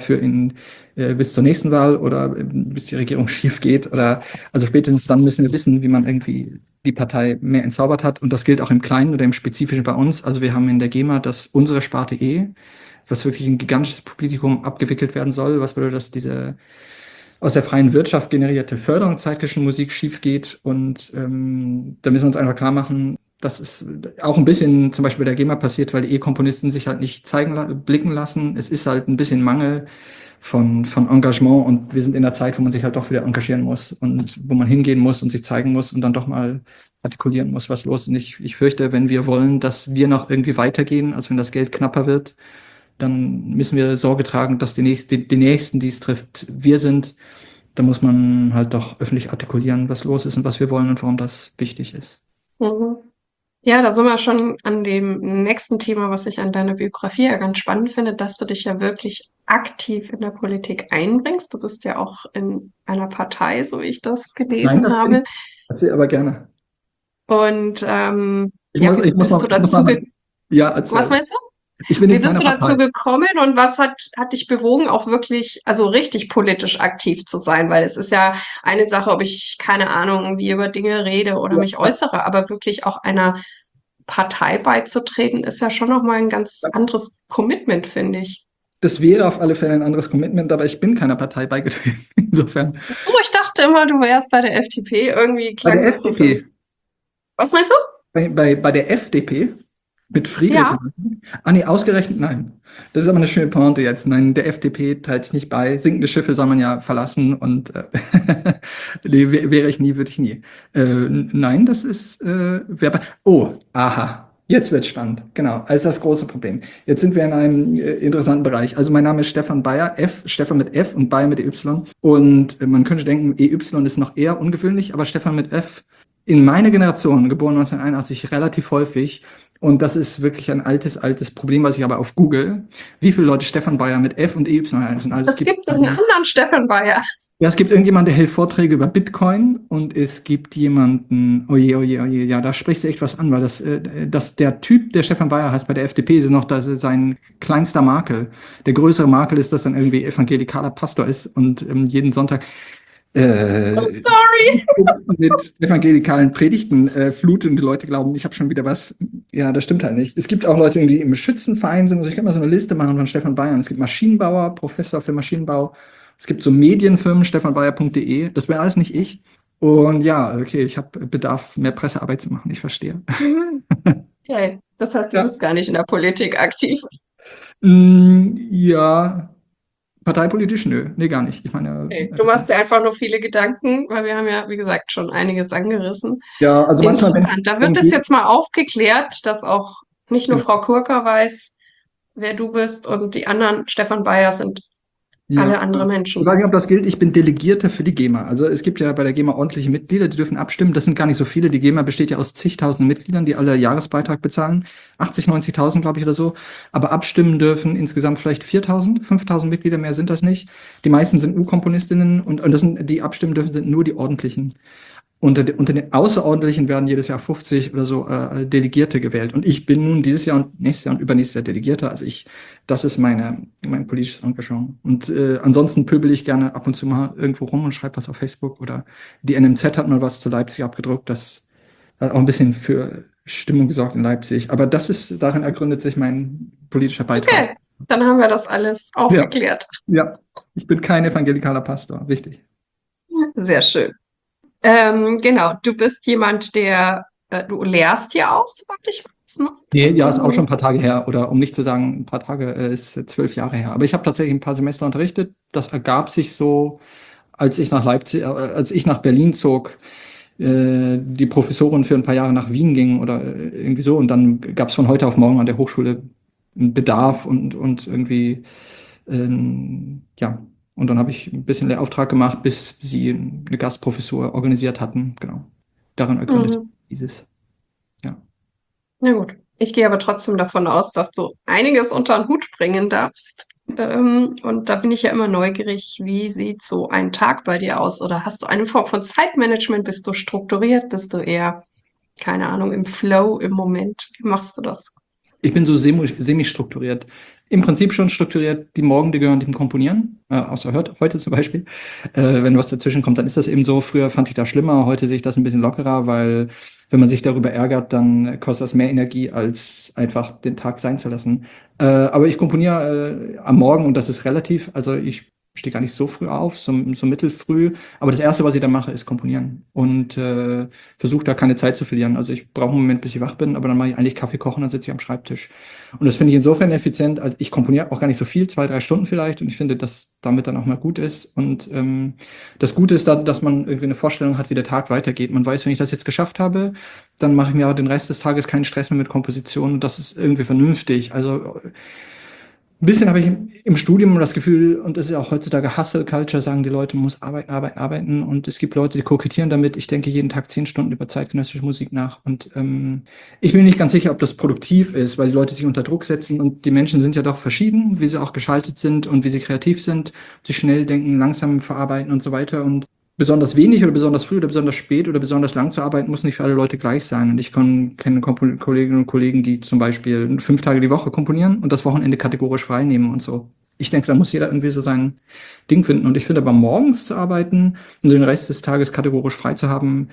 bis zur nächsten Wahl oder bis die Regierung schief geht. Oder also spätestens dann müssen wir wissen, wie man irgendwie die Partei mehr entzaubert hat. Und das gilt auch im Kleinen oder im Spezifischen bei uns. Also wir haben in der GEMA das unsere Sparte E, was wirklich ein gigantisches Publikum abgewickelt werden soll. Was bedeutet, dass diese aus der freien Wirtschaft generierte Förderung zeitgenössischer Musik schief geht. Und da müssen wir uns einfach klar machen, das ist auch ein bisschen zum Beispiel bei der GEMA passiert, weil die E-Komponisten sich halt nicht blicken lassen. Es ist halt ein bisschen Mangel von Engagement und wir sind in der Zeit, wo man sich halt doch wieder engagieren muss und wo man hingehen muss und sich zeigen muss und dann doch mal artikulieren muss, was los ist. Und ich fürchte, wenn wir wollen, dass wir noch irgendwie weitergehen, also wenn das Geld knapper wird, dann müssen wir Sorge tragen, dass die Nächsten, die es trifft, wir sind. Da muss man halt doch öffentlich artikulieren, was los ist und was wir wollen und warum das wichtig ist. Mhm. Ja, da sind wir schon an dem nächsten Thema, was ich an deiner Biografie ja ganz spannend finde, dass du dich ja wirklich aktiv in der Politik einbringst. Du bist ja auch in einer Partei, so wie ich das Nein, gelesen das bin habe. ich. Erzähl aber gerne. Und Ich wie muss bist noch, du dazu gekommen? ja, Was erzähl. meinst du? Ich bin Wie in bist keiner du dazu Partei. gekommen und was hat dich bewogen, auch wirklich, also richtig politisch aktiv zu sein? Weil es ist ja eine Sache, ob ich, keine Ahnung, wie über Dinge rede oder Ja, mich ja, äußere, aber wirklich auch einer Partei beizutreten, ist ja schon nochmal ein ganz ja. anderes Commitment, finde ich. Das wäre auf alle Fälle ein anderes Commitment, aber ich bin keiner Partei beigetreten. Insofern. Ach so, ich dachte immer, du wärst bei der FDP. Irgendwie Bei klang der das so für mich. FDP. Was meinst du? Bei der FDP mit Friedrich. Ja. Ah, nee, ausgerechnet nein. Das ist aber eine schöne Pointe jetzt. Nein, der FDP teilt ich nicht bei. Sinkende Schiffe soll man ja verlassen und nee, wäre ich nie, würde ich nie. Nein, das ist oh, aha. Jetzt wird's spannend. Genau, also das große Problem. Jetzt sind wir in einem interessanten Bereich. Also mein Name ist Stefan Bayer, Stefan mit F und Bayer mit EY. Und man könnte denken, EY ist noch eher ungewöhnlich, aber Stefan mit F in meiner Generation, geboren 1981, relativ häufig. Und das ist wirklich ein altes Problem, was ich aber auf Google, wie viele Leute Stefan Bayer mit F und EY heißen. Also Es gibt noch einen anderen Stefan Bayer. ja, es gibt irgendjemanden, der hält Vorträge über Bitcoin und es gibt jemanden, oje, ja, da sprichst du echt was an, weil der Typ, der Stefan Bayer heißt bei der FDP, ist noch das ist sein kleinster Makel. Der größere Makel ist, dass dann irgendwie evangelikaler Pastor ist und jeden Sonntag Oh, äh, sorry. mit evangelikalen Predigten fluten. Die Leute glauben, ich habe schon wieder was. Ja, das stimmt halt nicht. Es gibt auch Leute, die im Schützenverein sind. Also ich kann mal so eine Liste machen von Stefan Bayern. Es gibt Maschinenbauer, Professor für Maschinenbau. Es gibt so Medienfirmen, stefanbayer.de. Das wäre alles nicht ich. Und ja, okay, ich habe Bedarf, mehr Pressearbeit zu machen. Ich verstehe. Okay. Das heißt, du Ja. bist gar nicht in der Politik aktiv. Ja, parteipolitisch, nö. Nee, gar nicht. Ich meine, Okay. Du machst dir einfach nur viele Gedanken, weil wir haben ja, wie gesagt, schon einiges angerissen. ja, also manchmal, wenn es Interessant. Da wird darum es geht, jetzt mal aufgeklärt, dass auch nicht nur genau. Frau Kurker weiß, wer du bist und die anderen Stefan Bayer sind alle Ja, andere ich Menschen. weiß nicht, ob das gilt. Ich bin Delegierter für die GEMA. Also es gibt ja bei der GEMA ordentliche Mitglieder, die dürfen abstimmen. Das sind gar nicht so viele. Die GEMA besteht ja aus zigtausenden Mitgliedern, die alle Jahresbeitrag bezahlen. 80, 90.000, glaube ich, oder so. Aber abstimmen dürfen insgesamt vielleicht 4.000, 5.000 Mitglieder, mehr sind das nicht. Die meisten sind U-Komponistinnen und die abstimmen dürfen, sind nur die ordentlichen. Unter den Außerordentlichen werden jedes Jahr 50 oder so Delegierte gewählt. Und ich bin nun dieses Jahr und nächstes Jahr und übernächstes Jahr Delegierter. Das ist mein politisches Engagement. Und ansonsten pöbel ich gerne ab und zu mal irgendwo rum und schreibe was auf Facebook. Oder die NMZ hat mal was zu Leipzig abgedruckt. Das hat auch ein bisschen für Stimmung gesorgt in Leipzig. Aber darin ergründet sich mein politischer Beitrag. Okay, dann haben wir das alles Ja, aufgeklärt. ja. Ich bin kein evangelikaler Pastor. Wichtig. Sehr schön. Genau, du bist jemand, du lehrst ja auch, soweit ich weiß, ne? Nee, Das ist ja, ist auch schon so, ein paar Tage her. Oder um nicht zu sagen, ein paar Tage, ist 12 Jahre her. Aber ich habe tatsächlich ein paar Semester unterrichtet. Das ergab sich so, als ich nach Berlin zog, die Professorin für ein paar Jahre nach Wien ging oder irgendwie so. Und dann gab es von heute auf morgen an der Hochschule einen Bedarf und irgendwie, ja. Und dann habe ich ein bisschen Lehrauftrag gemacht, bis sie eine Gastprofessur organisiert hatten. Genau. daran ergründet Mhm. dieses, ja. Na gut. Ich gehe aber trotzdem davon aus, dass du einiges unter den Hut bringen darfst. Und da bin ich ja immer neugierig, wie sieht so ein Tag bei dir aus? Oder hast du eine Form von Zeitmanagement? Bist du strukturiert? Bist du eher, keine Ahnung, im Flow im Moment? Wie machst du das? Ich bin so semi-strukturiert. Im Prinzip schon strukturiert. Die Morgen, die gehören dem Komponieren, außer heute zum Beispiel. Wenn was dazwischen kommt, dann ist das eben so. Früher fand ich das schlimmer, heute sehe ich das ein bisschen lockerer, weil wenn man sich darüber ärgert, dann kostet das mehr Energie, als einfach den Tag sein zu lassen. Aber ich komponiere am Morgen und das ist relativ. Also ich stehe gar nicht so früh auf, so mittelfrüh. Aber das Erste, was ich dann mache, ist komponieren. Und versuche da keine Zeit zu verlieren. Also ich brauche einen Moment, bis ich wach bin, aber dann mache ich eigentlich Kaffee kochen, dann sitze ich am Schreibtisch. Und das finde ich insofern effizient, als ich komponiere auch gar nicht so viel, 2, 3 Stunden vielleicht. Und ich finde, dass damit dann auch mal gut ist. Und das Gute ist, dass man irgendwie eine Vorstellung hat, wie der Tag weitergeht. Man weiß, wenn ich das jetzt geschafft habe, dann mache ich mir auch den Rest des Tages keinen Stress mehr mit Komposition. Und das ist irgendwie vernünftig. Also ein bisschen habe ich im Studium das Gefühl, und das ist ja auch heutzutage Hustle Culture, sagen die Leute, man muss arbeiten, arbeiten, arbeiten. Und es gibt Leute, die kokettieren damit. Ich denke jeden Tag 10 Stunden über zeitgenössische Musik nach. Und ich bin nicht ganz sicher, ob das produktiv ist, weil die Leute sich unter Druck setzen. Und die Menschen sind ja doch verschieden, wie sie auch geschaltet sind und wie sie kreativ sind. Sie schnell denken, langsam verarbeiten und so weiter. Und besonders wenig oder besonders früh oder besonders spät oder besonders lang zu arbeiten, muss nicht für alle Leute gleich sein. Und ich kenne Kolleginnen und Kollegen, die zum Beispiel 5 Tage die Woche komponieren und das Wochenende kategorisch frei nehmen und so. Ich denke, da muss jeder irgendwie so sein Ding finden. Und ich finde aber morgens zu arbeiten und den Rest des Tages kategorisch frei zu haben,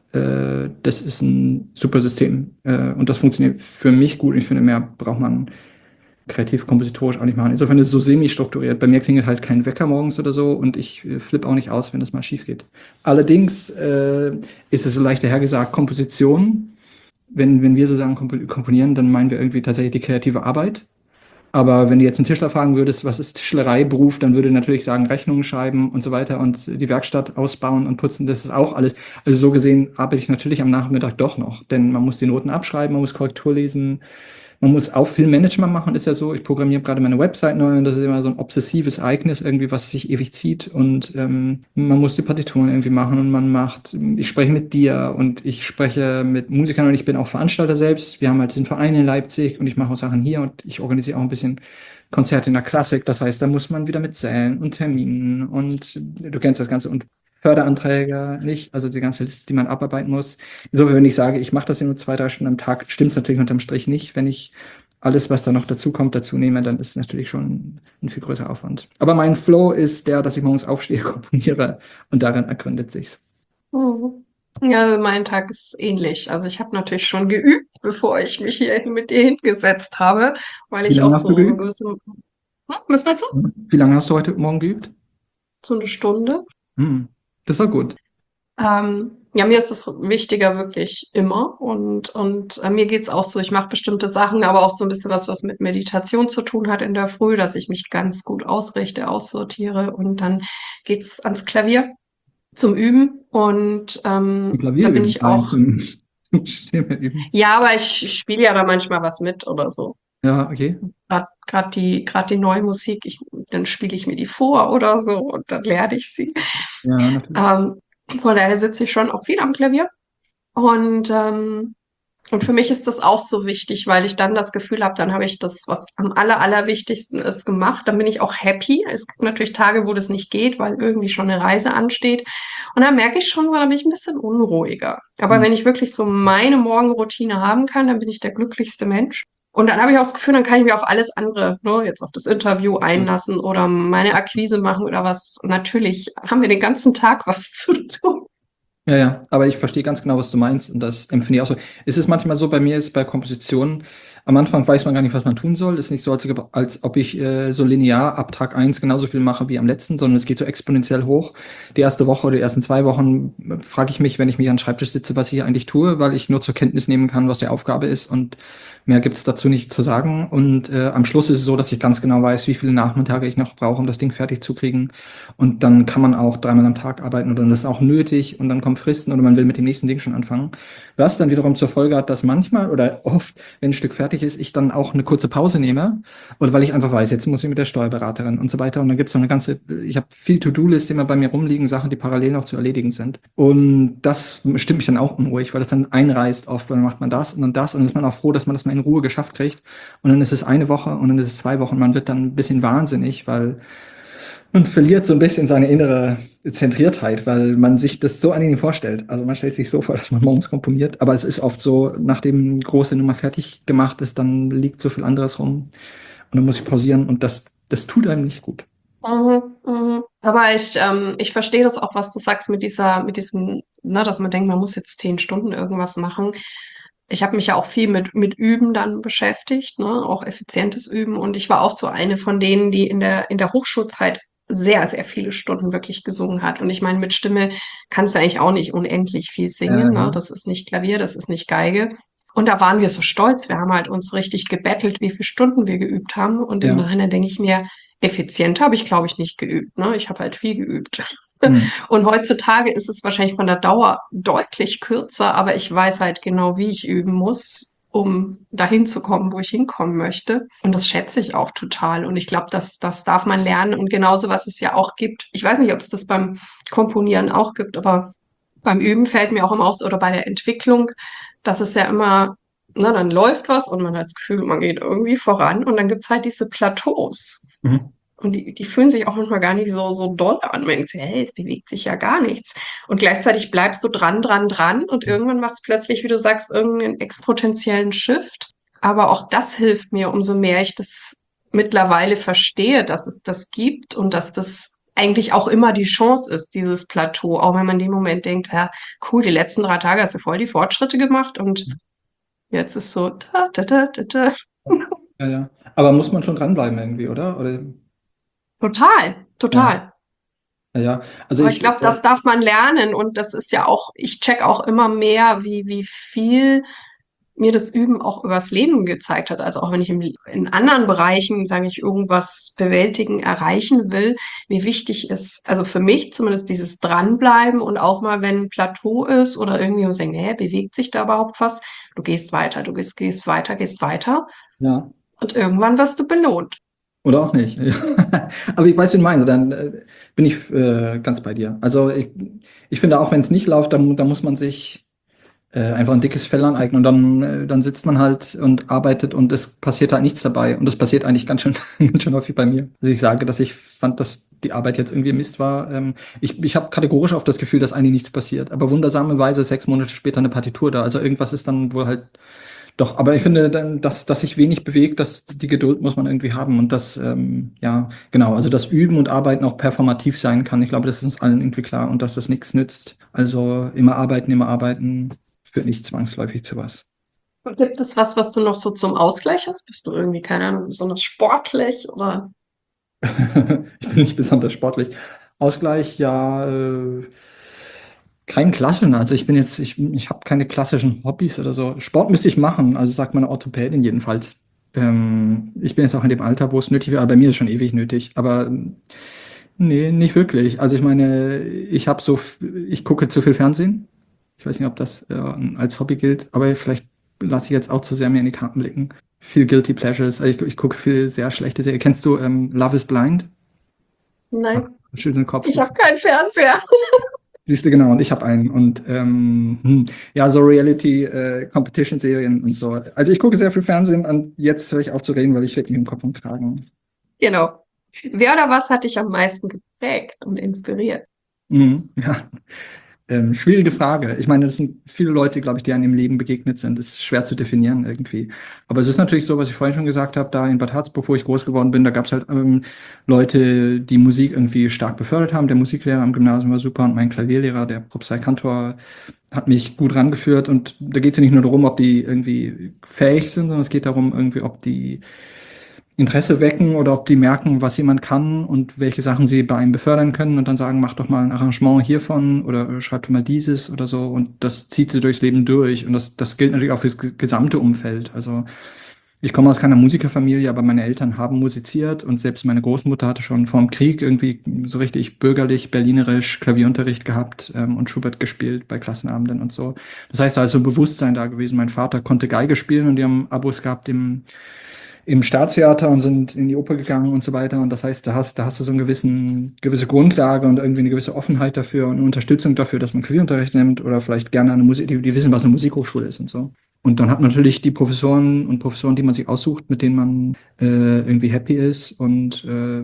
das ist ein super System. Und das funktioniert für mich gut. Ich finde, mehr braucht man kreativ-kompositorisch auch nicht machen. Insofern ist es so semi-strukturiert. Bei mir klingelt halt kein Wecker morgens oder so und ich flippe auch nicht aus, wenn das mal schief geht. Allerdings ist es so leicht dahergesagt, Komposition. Wenn wir so sagen komponieren, dann meinen wir irgendwie tatsächlich die kreative Arbeit. Aber wenn du jetzt einen Tischler fragen würdest, was ist Tischlereiberuf, dann würde er natürlich sagen, Rechnungen schreiben und so weiter und die Werkstatt ausbauen und putzen, das ist auch alles. Also so gesehen arbeite ich natürlich am Nachmittag doch noch, denn man muss die Noten abschreiben, man muss Korrektur lesen, man muss auch viel Management machen, ist ja so. Ich programmiere gerade meine Website neu und das ist immer so ein obsessives Ereignis, irgendwie, was sich ewig zieht. Und man muss die Partituren irgendwie machen und ich spreche mit dir und ich spreche mit Musikern und ich bin auch Veranstalter selbst. Wir haben halt den Verein in Leipzig und ich mache auch Sachen hier und ich organisiere auch ein bisschen Konzerte in der Klassik. Das heißt, da muss man wieder mit Sälen und Terminen und du kennst das Ganze und Förderanträge nicht, also die ganze Liste, die man abarbeiten muss. Insofern, wenn ich sage, ich mache das in nur 2, 3 Stunden am Tag, stimmt es natürlich unterm Strich nicht. Wenn ich alles, was da noch dazu kommt, dazu nehme, dann ist es natürlich schon ein viel größerer Aufwand. Aber mein Flow ist der, dass ich morgens aufstehe, komponiere und darin ergründet sich's. Mhm. Ja, also mein Tag ist ähnlich. Also ich habe natürlich schon geübt, bevor ich mich hier mit dir hingesetzt habe, weil Wie ich auch lange hast du so geübt? gewisse, was meinst du? Wie lange hast du heute Morgen geübt? So eine Stunde. Hm, das war gut. Ja, mir ist es wichtiger wirklich immer und mir geht's auch so, ich mache bestimmte Sachen, aber auch so ein bisschen was mit Meditation zu tun hat in der Früh, dass ich mich ganz gut ausrichte, aussortiere und dann geht's ans Klavier zum Üben und Ein da Klavier bin üben, ich nein, auch, zum Stimme üben. ja, aber ich spiele ja da manchmal was mit oder so. Ja, okay. Gerade die neue Musik, dann spiele ich mir die vor oder so und dann lerne ich sie. Ja, natürlich. Ähm, von daher sitze ich schon auch viel am Klavier. Und, und für mich ist das auch so wichtig, weil ich dann das Gefühl habe, dann habe ich das, was am allerwichtigsten ist, gemacht. Dann bin ich auch happy. Es gibt natürlich Tage, wo das nicht geht, weil irgendwie schon eine Reise ansteht. Und dann merke ich schon so, dann bin ich ein bisschen unruhiger. Aber Hm. wenn ich wirklich so meine Morgenroutine haben kann, dann bin ich der glücklichste Mensch. Und dann habe ich auch das Gefühl, dann kann ich mich auf alles andere, ne, jetzt auf das Interview einlassen oder meine Akquise machen oder was. Natürlich haben wir den ganzen Tag was zu tun. Ja, ja, aber ich verstehe ganz genau, was du meinst und das empfinde ich auch so. Es ist manchmal so, bei mir ist bei Kompositionen, am Anfang weiß man gar nicht, was man tun soll. Es ist nicht so, als ob ich so linear ab Tag eins genauso viel mache wie am letzten, sondern es geht so exponentiell hoch. Die erste Woche oder die ersten 2 Wochen frage ich mich, wenn ich mich an den Schreibtisch sitze, was ich hier eigentlich tue, weil ich nur zur Kenntnis nehmen kann, was die Aufgabe ist und mehr gibt es dazu nicht zu sagen. Und am Schluss ist es so, dass ich ganz genau weiß, wie viele Nachmittage ich noch brauche, um das Ding fertig zu kriegen. Und dann kann man auch 3-mal am Tag arbeiten oder das ist auch nötig und dann kommen Fristen oder man will mit dem nächsten Ding schon anfangen. Was dann wiederum zur Folge hat, dass manchmal oder oft, wenn ein Stück fertig fertig ist, ich dann auch eine kurze Pause nehme. Oder weil ich einfach weiß, jetzt muss ich mit der Steuerberaterin und so weiter. Und dann gibt es noch eine ganze, ich habe viel To-Do-Liste immer bei mir rumliegen, Sachen, die parallel noch zu erledigen sind. Und das stimmt mich dann auch unruhig, weil das dann einreißt oft, weil dann macht man das und dann das und dann ist man auch froh, dass man das mal in Ruhe geschafft kriegt. Und dann ist es eine Woche und dann ist es 2 Wochen. Man wird dann ein bisschen wahnsinnig, weil man verliert so ein bisschen seine innere Zentriertheit, weil man sich das so angenehm vorstellt. Also man stellt sich so vor, dass man morgens komponiert, aber es ist oft so, nachdem große Nummer fertig gemacht ist, dann liegt so viel anderes rum und dann muss ich pausieren und das tut einem nicht gut. Aber ich verstehe das auch, was du sagst mit diesem, ne, dass man denkt, man muss jetzt 10 Stunden irgendwas machen. Ich habe mich ja auch viel mit Üben dann beschäftigt, ne, auch effizientes Üben. Und ich war auch so eine von denen, die in der Hochschulzeit sehr, sehr viele Stunden wirklich gesungen hat. Und ich meine, mit Stimme kannst du eigentlich auch nicht unendlich viel singen, ne? Mhm. Das ist nicht Klavier, das ist nicht Geige. Und da waren wir so stolz. Wir haben halt uns richtig gebettelt, wie viele Stunden wir geübt haben. Und im Ja. Nachhinein denke ich mir, effizient habe ich, glaube ich, nicht geübt. Ne? Ich habe halt viel geübt. Mhm. Und heutzutage ist es wahrscheinlich von der Dauer deutlich kürzer, aber ich weiß halt genau, wie ich üben muss, um dahin zu kommen, wo ich hinkommen möchte. Und das schätze ich auch total. Und ich glaube, das darf man lernen. Und genauso, was es ja auch gibt. Ich weiß nicht, ob es das beim Komponieren auch gibt, aber beim Üben fällt mir auch immer aus, oder bei der Entwicklung, dass es ja immer, ne, dann läuft was und man hat das Gefühl, man geht irgendwie voran. Und dann gibt's halt diese Plateaus. Mhm. Und die fühlen sich auch manchmal gar nicht so doll an. Man denkt, sich, hey, es bewegt sich ja gar nichts. Und gleichzeitig bleibst du dran, dran, dran. Und irgendwann macht es plötzlich, wie du sagst, irgendeinen exponentiellen Shift. Aber auch das hilft mir, umso mehr ich das mittlerweile verstehe, dass es das gibt und dass das eigentlich auch immer die Chance ist, dieses Plateau. Auch wenn man in dem Moment denkt, ja, cool, die letzten 3 Tage hast du voll die Fortschritte gemacht und jetzt ist so, da, da, da, da, da. Ja, ja. Aber muss man schon dranbleiben irgendwie, oder? Oder Total, ja, total. ja, ja. Also Aber ich glaube, das darf man lernen und das ist ja auch, ich check auch immer mehr, wie viel mir das Üben auch übers Leben gezeigt hat. Also auch wenn ich in anderen Bereichen, sage ich, irgendwas bewältigen, erreichen will, wie wichtig ist, also für mich zumindest dieses Dranbleiben und auch mal, wenn ein Plateau ist oder irgendwie so denken, hä, bewegt sich da überhaupt was? Du gehst weiter, gehst weiter ja. und irgendwann wirst du belohnt. Oder auch nicht. Ja. Aber ich weiß, wie du meinst. Dann bin ich ganz bei dir. Also ich finde auch, wenn es nicht läuft, dann muss man sich einfach ein dickes Fell aneignen und dann sitzt man halt und arbeitet und es passiert halt nichts dabei. Und das passiert eigentlich ganz schön, ganz schön häufig bei mir. Also ich sage, dass ich fand, dass die Arbeit jetzt irgendwie Mist war. Ich habe kategorisch oft das Gefühl, dass eigentlich nichts passiert. Aber wundersamerweise 6 Monate später eine Partitur da. Also irgendwas ist dann wohl halt doch. Aber ich finde, dann, dass sich wenig bewegt, die Geduld muss man irgendwie haben. Und das, ja, genau, also das Üben und Arbeiten auch performativ sein kann. Ich glaube, das ist uns allen irgendwie klar und dass das nichts nützt. Also immer arbeiten führt nicht zwangsläufig zu was. Und gibt es was, was du noch so zum Ausgleich hast? Bist du irgendwie, keine Ahnung, besonders sportlich oder? Ich bin nicht besonders sportlich. Ausgleich, ja, kein klassischen. Also ich habe keine klassischen Hobbys oder so. Sport müsste ich machen, also sagt meine Orthopädin jedenfalls. Ich bin jetzt auch in dem Alter, wo es nötig wäre, aber bei mir ist es schon ewig nötig. Aber nee, nicht wirklich. Also ich meine, ich gucke zu viel Fernsehen. Ich weiß nicht, ob das als Hobby gilt, aber vielleicht lasse ich jetzt auch zu sehr mir in die Karten blicken. Viel Guilty Pleasures. Also ich gucke viel sehr schlechte Serien. Kennst du Love is Blind? Nein, Schütteln den Kopf. ich habe keinen Fernseher. Siehst du, genau, und ich habe einen. Und ja, so Reality-Competition-Serien und so. Also ich gucke sehr viel Fernsehen und jetzt höre ich auf zu reden, weil ich rede mich im Kopf und Kragen. Genau. Wer oder was hat dich am meisten geprägt und inspiriert? Ja. Schwierige Frage. Ich meine, das sind viele Leute, glaube ich, die einem im Leben begegnet sind. Das ist schwer zu definieren irgendwie. Aber es ist natürlich so, was ich vorhin schon gesagt habe, da in Bad Harzburg, wo ich groß geworden bin, da gab es halt Leute, die Musik irgendwie stark befördert haben. Der Musiklehrer am Gymnasium war super und mein Klavierlehrer, der Propstei Kantor, hat mich gut rangeführt. Und da geht es ja nicht nur darum, ob die irgendwie fähig sind, sondern es geht darum, irgendwie, ob die Interesse wecken oder ob die merken, was jemand kann und welche Sachen sie bei einem befördern können und dann sagen, mach doch mal ein Arrangement hiervon oder schreib doch mal dieses oder so und das zieht sie durchs Leben durch und das gilt natürlich auch fürs gesamte Umfeld. Also Ich komme aus keiner Musikerfamilie, aber meine Eltern haben musiziert und selbst meine Großmutter hatte schon vor dem Krieg irgendwie so richtig bürgerlich, berlinerisch Klavierunterricht gehabt und Schubert gespielt bei Klassenabenden und so. Das heißt, da ist so ein Bewusstsein da gewesen. Mein Vater konnte Geige spielen und die haben Abos gehabt im Staatstheater und sind in die Oper gegangen und so weiter. Und das heißt, da hast du so eine gewisse Grundlage und irgendwie eine gewisse Offenheit dafür und eine Unterstützung dafür, dass man Klavierunterricht nimmt oder vielleicht gerne eine Musik, die wissen, was eine Musikhochschule ist und so. Und dann hat man natürlich die Professoren und Professoren, die man sich aussucht, mit denen man irgendwie happy ist und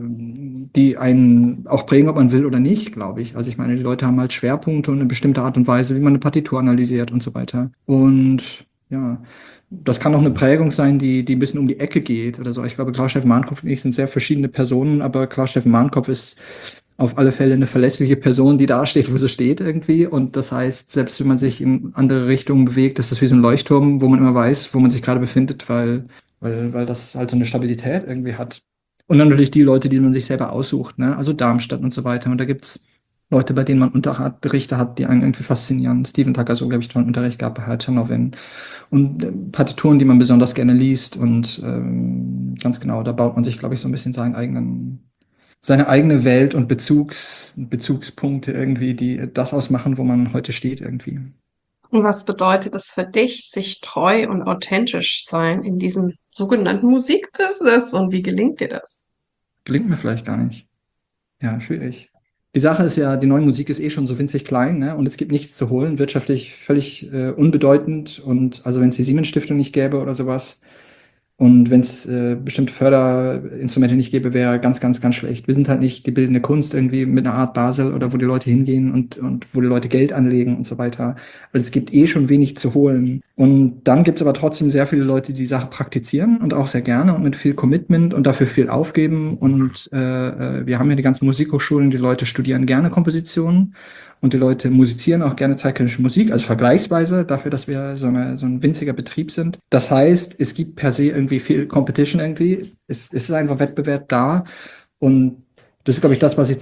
die einen auch prägen, ob man will oder nicht, glaube ich. Also ich meine, die Leute haben halt Schwerpunkte und eine bestimmte Art und Weise, wie man eine Partitur analysiert und so weiter. Und ja, das kann auch eine Prägung sein, die ein bisschen um die Ecke geht oder so. Ich glaube, Klaus-Steffen Mahnkopf und ich sind sehr verschiedene Personen, aber Klaus-Steffen Mahnkopf ist auf alle Fälle eine verlässliche Person, die da steht, wo sie steht irgendwie. Und das heißt, selbst wenn man sich in andere Richtungen bewegt, ist das wie so ein Leuchtturm, wo man immer weiß, wo man sich gerade befindet, weil das halt so eine Stabilität irgendwie hat. Und dann natürlich die Leute, die man sich selber aussucht, ne? Also Darmstadt und so weiter. Und da gibt es Leute, bei denen man Unterrichte hat, die einen irgendwie faszinieren. Steven Tucker, so glaube ich, tollen Unterricht gehabt bei Herrn und Partituren, die man besonders gerne liest. Und ganz genau, da baut man sich, glaube ich, so ein bisschen seine eigene Welt und Bezugspunkte irgendwie, die das ausmachen, wo man heute steht irgendwie. Und was bedeutet es für dich, sich treu und authentisch sein in diesem sogenannten Musikbusiness und wie gelingt dir das? Gelingt mir vielleicht gar nicht. Ja, schwierig. Die Sache ist ja, die neue Musik ist eh schon so winzig klein, ne? Und es gibt nichts zu holen, wirtschaftlich völlig unbedeutend. Und also wenn es die Siemens-Stiftung nicht gäbe oder sowas, und wenn es bestimmte Förderinstrumente nicht gäbe, wäre ganz, ganz, ganz schlecht. Wir sind halt nicht die bildende Kunst irgendwie mit einer Art Basel oder wo die Leute hingehen und wo die Leute Geld anlegen und so weiter. Weil es gibt eh schon wenig zu holen. Und dann gibt es aber trotzdem sehr viele Leute, die die Sache praktizieren und auch sehr gerne und mit viel Commitment und dafür viel aufgeben. Und wir haben ja die ganzen Musikhochschulen, die Leute studieren gerne Kompositionen. Und die Leute musizieren auch gerne zeitgenössische Musik, also vergleichsweise dafür, dass wir so ein winziger Betrieb sind. Das heißt, es gibt per se irgendwie viel Competition irgendwie. Es ist einfach Wettbewerb da. Und das ist, glaube ich, das, was ich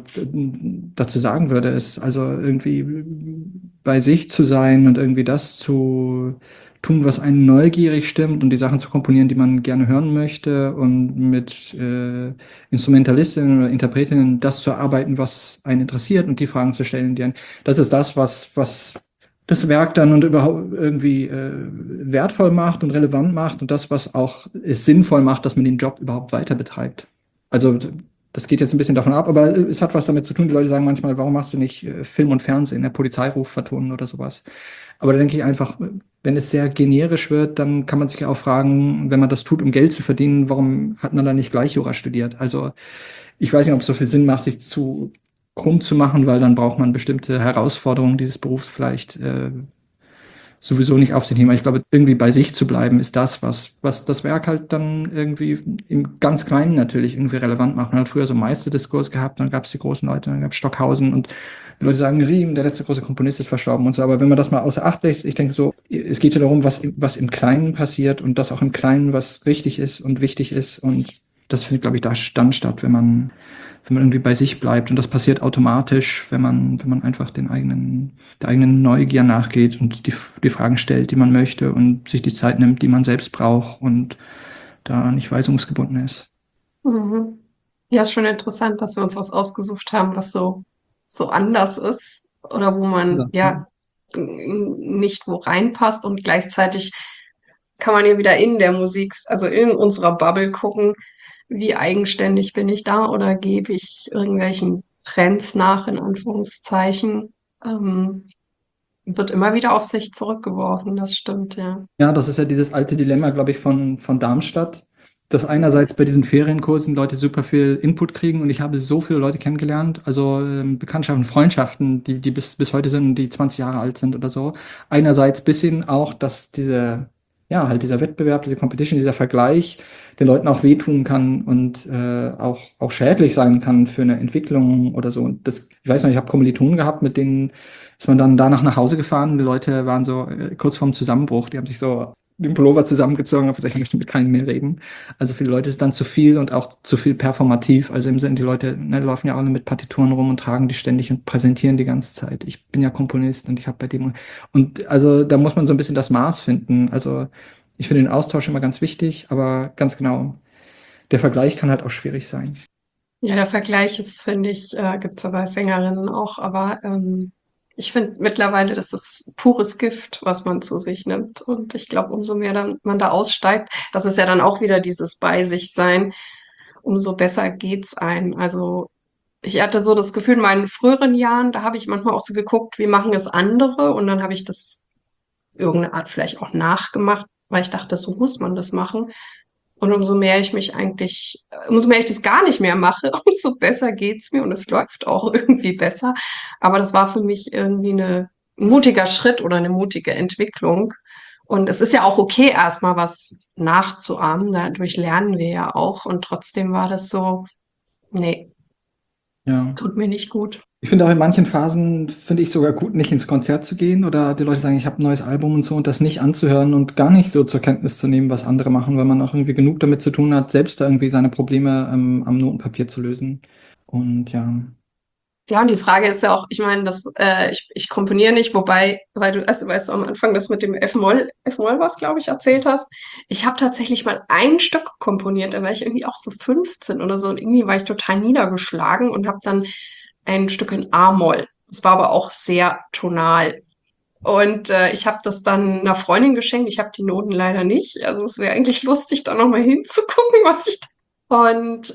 dazu sagen würde, ist also irgendwie bei sich zu sein und irgendwie das zu tun, was einen neugierig stimmt und die Sachen zu komponieren, die man gerne hören möchte und mit Instrumentalistinnen oder Interpretinnen das zu arbeiten, was einen interessiert und die Fragen zu stellen, das ist das, was das Werk dann und überhaupt irgendwie wertvoll macht und relevant macht und das, was auch es sinnvoll macht, dass man den Job überhaupt weiter betreibt. Also das geht jetzt ein bisschen davon ab, aber es hat was damit zu tun. Die Leute sagen manchmal, warum machst du nicht Film und Fernsehen, der Polizeiruf vertonen oder sowas? Aber da denke ich einfach, wenn es sehr generisch wird, dann kann man sich auch fragen, wenn man das tut, um Geld zu verdienen, warum hat man dann nicht gleich Jura studiert? Also ich weiß nicht, ob es so viel Sinn macht, sich zu krumm zu machen, weil dann braucht man bestimmte Herausforderungen dieses Berufs vielleicht sowieso nicht auf sich nehmen. Ich glaube, irgendwie bei sich zu bleiben, ist das, was das Werk halt dann irgendwie im ganz Kleinen natürlich irgendwie relevant macht. Man hat früher so Meisterdiskurs gehabt, dann gab es die großen Leute, dann gab es Stockhausen und die Leute sagen, Riem, der letzte große Komponist ist verstorben und so. Aber wenn man das mal außer Acht lässt, ich denke so, es geht ja darum, was im Kleinen passiert und das auch im Kleinen, was richtig ist und wichtig ist. Und das findet, glaube ich, da dann statt, wenn man irgendwie bei sich bleibt. Und das passiert automatisch, wenn man einfach der eigenen Neugier nachgeht und die Fragen stellt, die man möchte und sich die Zeit nimmt, die man selbst braucht und da nicht weisungsgebunden ist. Mhm. Ja, ist schon interessant, dass wir uns was ausgesucht haben, was so anders ist oder wo man Ja. ja nicht wo reinpasst und gleichzeitig kann man ja wieder in der Musik, also in unserer Bubble gucken, wie eigenständig bin ich da oder gebe ich irgendwelchen Trends nach, in Anführungszeichen. Wird immer wieder auf sich zurückgeworfen, das stimmt, ja. Ja, das ist ja dieses alte Dilemma, glaube ich, von Darmstadt, dass einerseits bei diesen Ferienkursen Leute super viel Input kriegen und ich habe so viele Leute kennengelernt, also Bekanntschaften, Freundschaften, die bis heute sind, die 20 Jahre alt sind oder so. Einerseits bis hin auch, dass ja, halt dieser Wettbewerb, diese Competition, dieser Vergleich den Leuten auch wehtun kann und auch schädlich sein kann für eine Entwicklung oder so. Und das, ich weiß noch, ich habe Kommilitonen gehabt, mit denen ist man dann danach nach Hause gefahren. Die Leute waren so kurz vorm Zusammenbruch. Die haben sich so den Pullover zusammengezogen, haben gesagt, ich möchte mit keinem mehr reden. Also für die Leute ist dann zu viel und auch zu viel performativ. Also im Sinne, die Leute laufen ja alle mit Partituren rum und tragen die ständig und präsentieren die ganze Zeit. Ich bin ja Komponist und ich habe bei dem. Und also da muss man so ein bisschen das Maß finden. Also Ich finde den Austausch immer ganz wichtig, aber ganz genau, der Vergleich kann halt auch schwierig sein. Ja, der Vergleich ist, finde ich, gibt es ja bei Sängerinnen auch, aber ich finde mittlerweile, das ist pures Gift, was man zu sich nimmt. Und ich glaube, umso mehr dann man da aussteigt, das ist ja dann auch wieder dieses Bei sich sein, umso besser geht's ein. Also ich hatte so das Gefühl, in meinen früheren Jahren, da habe ich manchmal auch so geguckt, wie machen es andere? Und dann habe ich das irgendeine Art vielleicht auch nachgemacht, weil ich dachte, so muss man das machen. Und umso mehr ich das gar nicht mehr mache, umso besser geht's mir und es läuft auch irgendwie besser. Aber das war für mich irgendwie ein mutiger Schritt oder eine mutige Entwicklung. Und es ist ja auch okay, erstmal was nachzuahmen. Dadurch lernen wir ja auch. Und trotzdem war das so, nee, Ja. tut mir nicht gut. Ich finde auch in manchen Phasen finde ich sogar gut, nicht ins Konzert zu gehen oder die Leute sagen, ich habe ein neues Album und so und das nicht anzuhören und gar nicht so zur Kenntnis zu nehmen, was andere machen, weil man auch irgendwie genug damit zu tun hat, selbst da irgendwie seine Probleme am Notenpapier zu lösen. Und ja, Ja, und die Frage ist ja auch, ich meine, ich komponiere nicht, wobei, weil du, also weißt du am Anfang das mit dem F-Moll was, glaube ich, erzählt hast. Ich habe tatsächlich mal ein Stück komponiert, da war ich irgendwie auch so 15 oder so und irgendwie war ich total niedergeschlagen und habe dann ein Stück in A-Moll. Das war aber auch sehr tonal. Und ich habe das dann einer Freundin geschenkt. Ich habe die Noten leider nicht. Also es wäre eigentlich lustig, da nochmal hinzugucken, was ich da. Und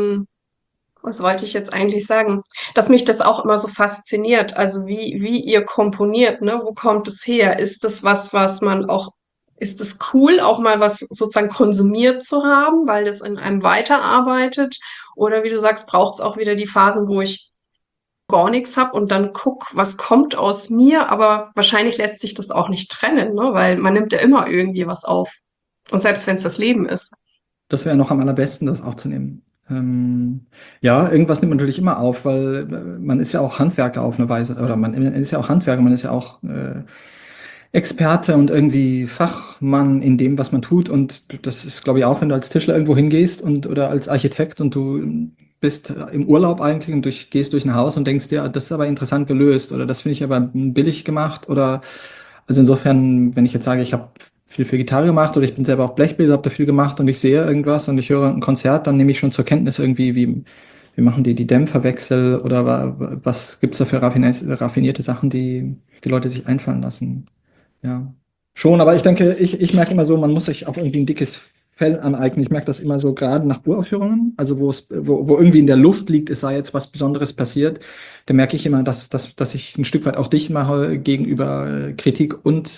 was wollte ich jetzt eigentlich sagen? Dass mich das auch immer so fasziniert. Also wie ihr komponiert, ne? Wo kommt es her? Ist das was man auch, ist es cool, auch mal was sozusagen konsumiert zu haben, weil das in einem weiterarbeitet? Oder wie du sagst, braucht es auch wieder die Phasen, wo ich gar nichts habe und dann guck, was kommt aus mir. Aber wahrscheinlich lässt sich das auch nicht trennen, ne? Weil man nimmt ja immer irgendwie was auf. Und selbst wenn es das Leben ist. das wäre noch am allerbesten, das aufzunehmen. Ja, irgendwas nimmt man natürlich immer auf, weil man ist ja auch Handwerker auf eine Weise, oder man ist ja auch Handwerker, man ist ja auch Experte und irgendwie Fachmann in dem, was man tut. Und das ist, glaube ich, auch, wenn du als Tischler irgendwo hingehst und oder als Architekt und du bist im Urlaub eigentlich und gehst durch ein Haus und denkst dir, das ist aber interessant gelöst oder das finde ich aber billig gemacht oder also insofern, wenn ich jetzt sage, ich habe viel für Gitarre gemacht oder ich bin selber auch Blechbläser, habe da viel gemacht und ich sehe irgendwas und ich höre ein Konzert, dann nehme ich schon zur Kenntnis irgendwie, wie machen die Dämpferwechsel oder was gibt's da für raffinierte Sachen, die Leute sich einfallen lassen. Ja, schon, aber ich denke, ich merke immer so, man muss sich auch irgendwie ein dickes Fell aneignen. Ich merke das immer so gerade nach Uraufführungen, also wo irgendwie in der Luft liegt, es sei jetzt was Besonderes passiert, da merke ich immer, dass ich ein Stück weit auch dicht mache gegenüber Kritik und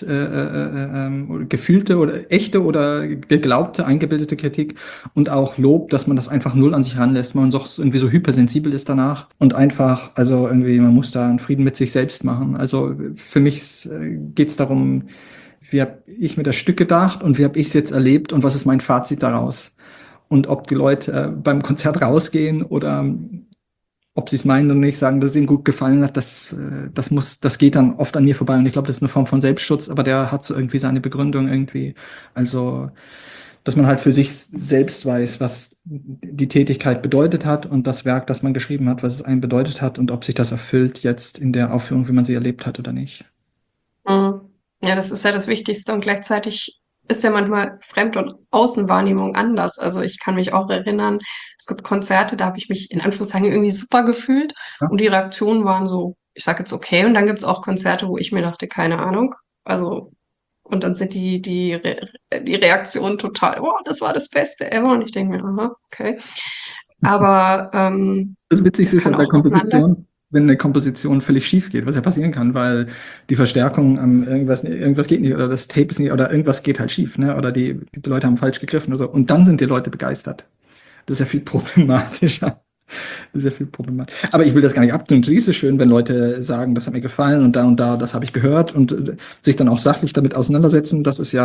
gefühlte oder echte oder geglaubte, eingebildete Kritik und auch Lob, dass man das einfach null an sich ranlässt, man so irgendwie so hypersensibel ist danach und einfach, also irgendwie, man muss da einen Frieden mit sich selbst machen. Also für mich geht es darum, wie habe ich mir das Stück gedacht und wie habe ich es jetzt erlebt und was ist mein Fazit daraus? Und ob die Leute beim Konzert rausgehen oder ob sie es meinen und nicht sagen, dass es ihnen gut gefallen hat, das geht dann oft an mir vorbei. Und ich glaube, das ist eine Form von Selbstschutz, aber der hat so irgendwie seine Begründung irgendwie. Also, dass man halt für sich selbst weiß, was die Tätigkeit bedeutet hat und das Werk, das man geschrieben hat, was es einem bedeutet hat und ob sich das erfüllt jetzt in der Aufführung, wie man sie erlebt hat oder nicht. Mhm. Ja, das ist ja das Wichtigste und gleichzeitig ist ja manchmal Fremd- und Außenwahrnehmung anders. Also ich kann mich auch erinnern, es gibt Konzerte, da habe ich mich in Anführungszeichen irgendwie super gefühlt Ja. und die Reaktionen waren so, ich sage jetzt okay. Und dann gibt es auch Konzerte, wo ich mir dachte, keine Ahnung. Also, und dann sind die Reaktionen total, oh, das war das Beste ever. Und ich denke mir, aha, okay. Aber Das Witzigste ist ja kann bei auch auseinander. Komposition, wenn eine Komposition völlig schief geht, was ja passieren kann, weil die Verstärkung am irgendwas geht nicht oder das Tape ist nicht oder irgendwas geht halt schief, ne? Oder die Leute haben falsch gegriffen oder so. Und dann sind die Leute begeistert. Das ist ja viel problematischer. Das ist ja viel problematischer. Aber ich will das gar nicht abtun. Natürlich ist es schön, wenn Leute sagen, das hat mir gefallen und da, das habe ich gehört und sich dann auch sachlich damit auseinandersetzen.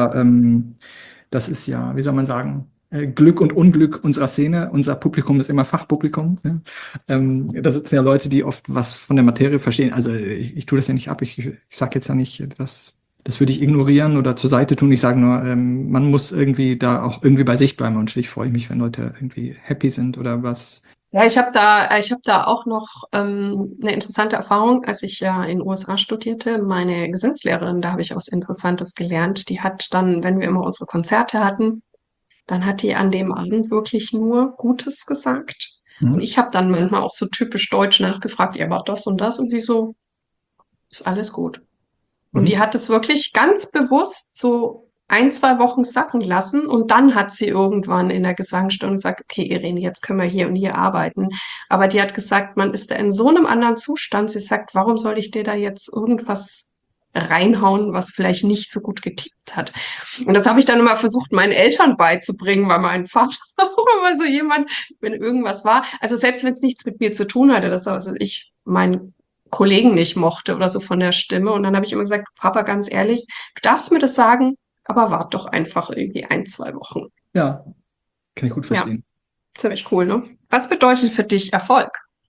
Das ist ja, wie soll man sagen, Glück und Unglück unserer Szene. Unser Publikum ist immer Fachpublikum. Ne? Da sitzen ja Leute, die oft was von der Materie verstehen. Also ich tue das ja nicht ab. Ich sage jetzt ja nicht, das würde ich ignorieren oder zur Seite tun. Ich sage nur, man muss irgendwie da auch irgendwie bei sich bleiben. Und natürlich freue ich mich, wenn Leute irgendwie happy sind oder was. Ja, ich habe da auch noch eine interessante Erfahrung, als ich ja in den USA studierte. Meine Gesangslehrerin, da habe ich was Interessantes gelernt. Die hat dann, wenn wir immer unsere Konzerte hatten, dann hat die an dem Abend wirklich nur Gutes gesagt. Und Mhm. ich habe dann manchmal auch so typisch deutsch nachgefragt, ja, war das und das? Und die so, ist alles gut. Und die Mhm. hat es wirklich ganz bewusst so ein, zwei Wochen sacken lassen. Und dann hat sie irgendwann in der Gesangsstunde gesagt, okay, Irene, jetzt können wir hier und hier arbeiten. Aber die hat gesagt, man ist da in so einem anderen Zustand. Sie sagt, warum soll ich dir da jetzt irgendwas reinhauen, was vielleicht nicht so gut geklappt hat? Und das habe ich dann immer versucht, meinen Eltern beizubringen, weil mein Vater ist auch immer so jemand, wenn irgendwas war. Also selbst wenn es nichts mit mir zu tun hatte, das war, was weiß ich, mein Kollegen nicht mochte oder so von der Stimme. Und dann habe ich immer gesagt, Papa, ganz ehrlich, du darfst mir das sagen, aber wart doch einfach irgendwie ein, zwei Wochen. Ja, kann ich gut Ja, verstehen. ziemlich cool, ne? Was bedeutet für dich Erfolg?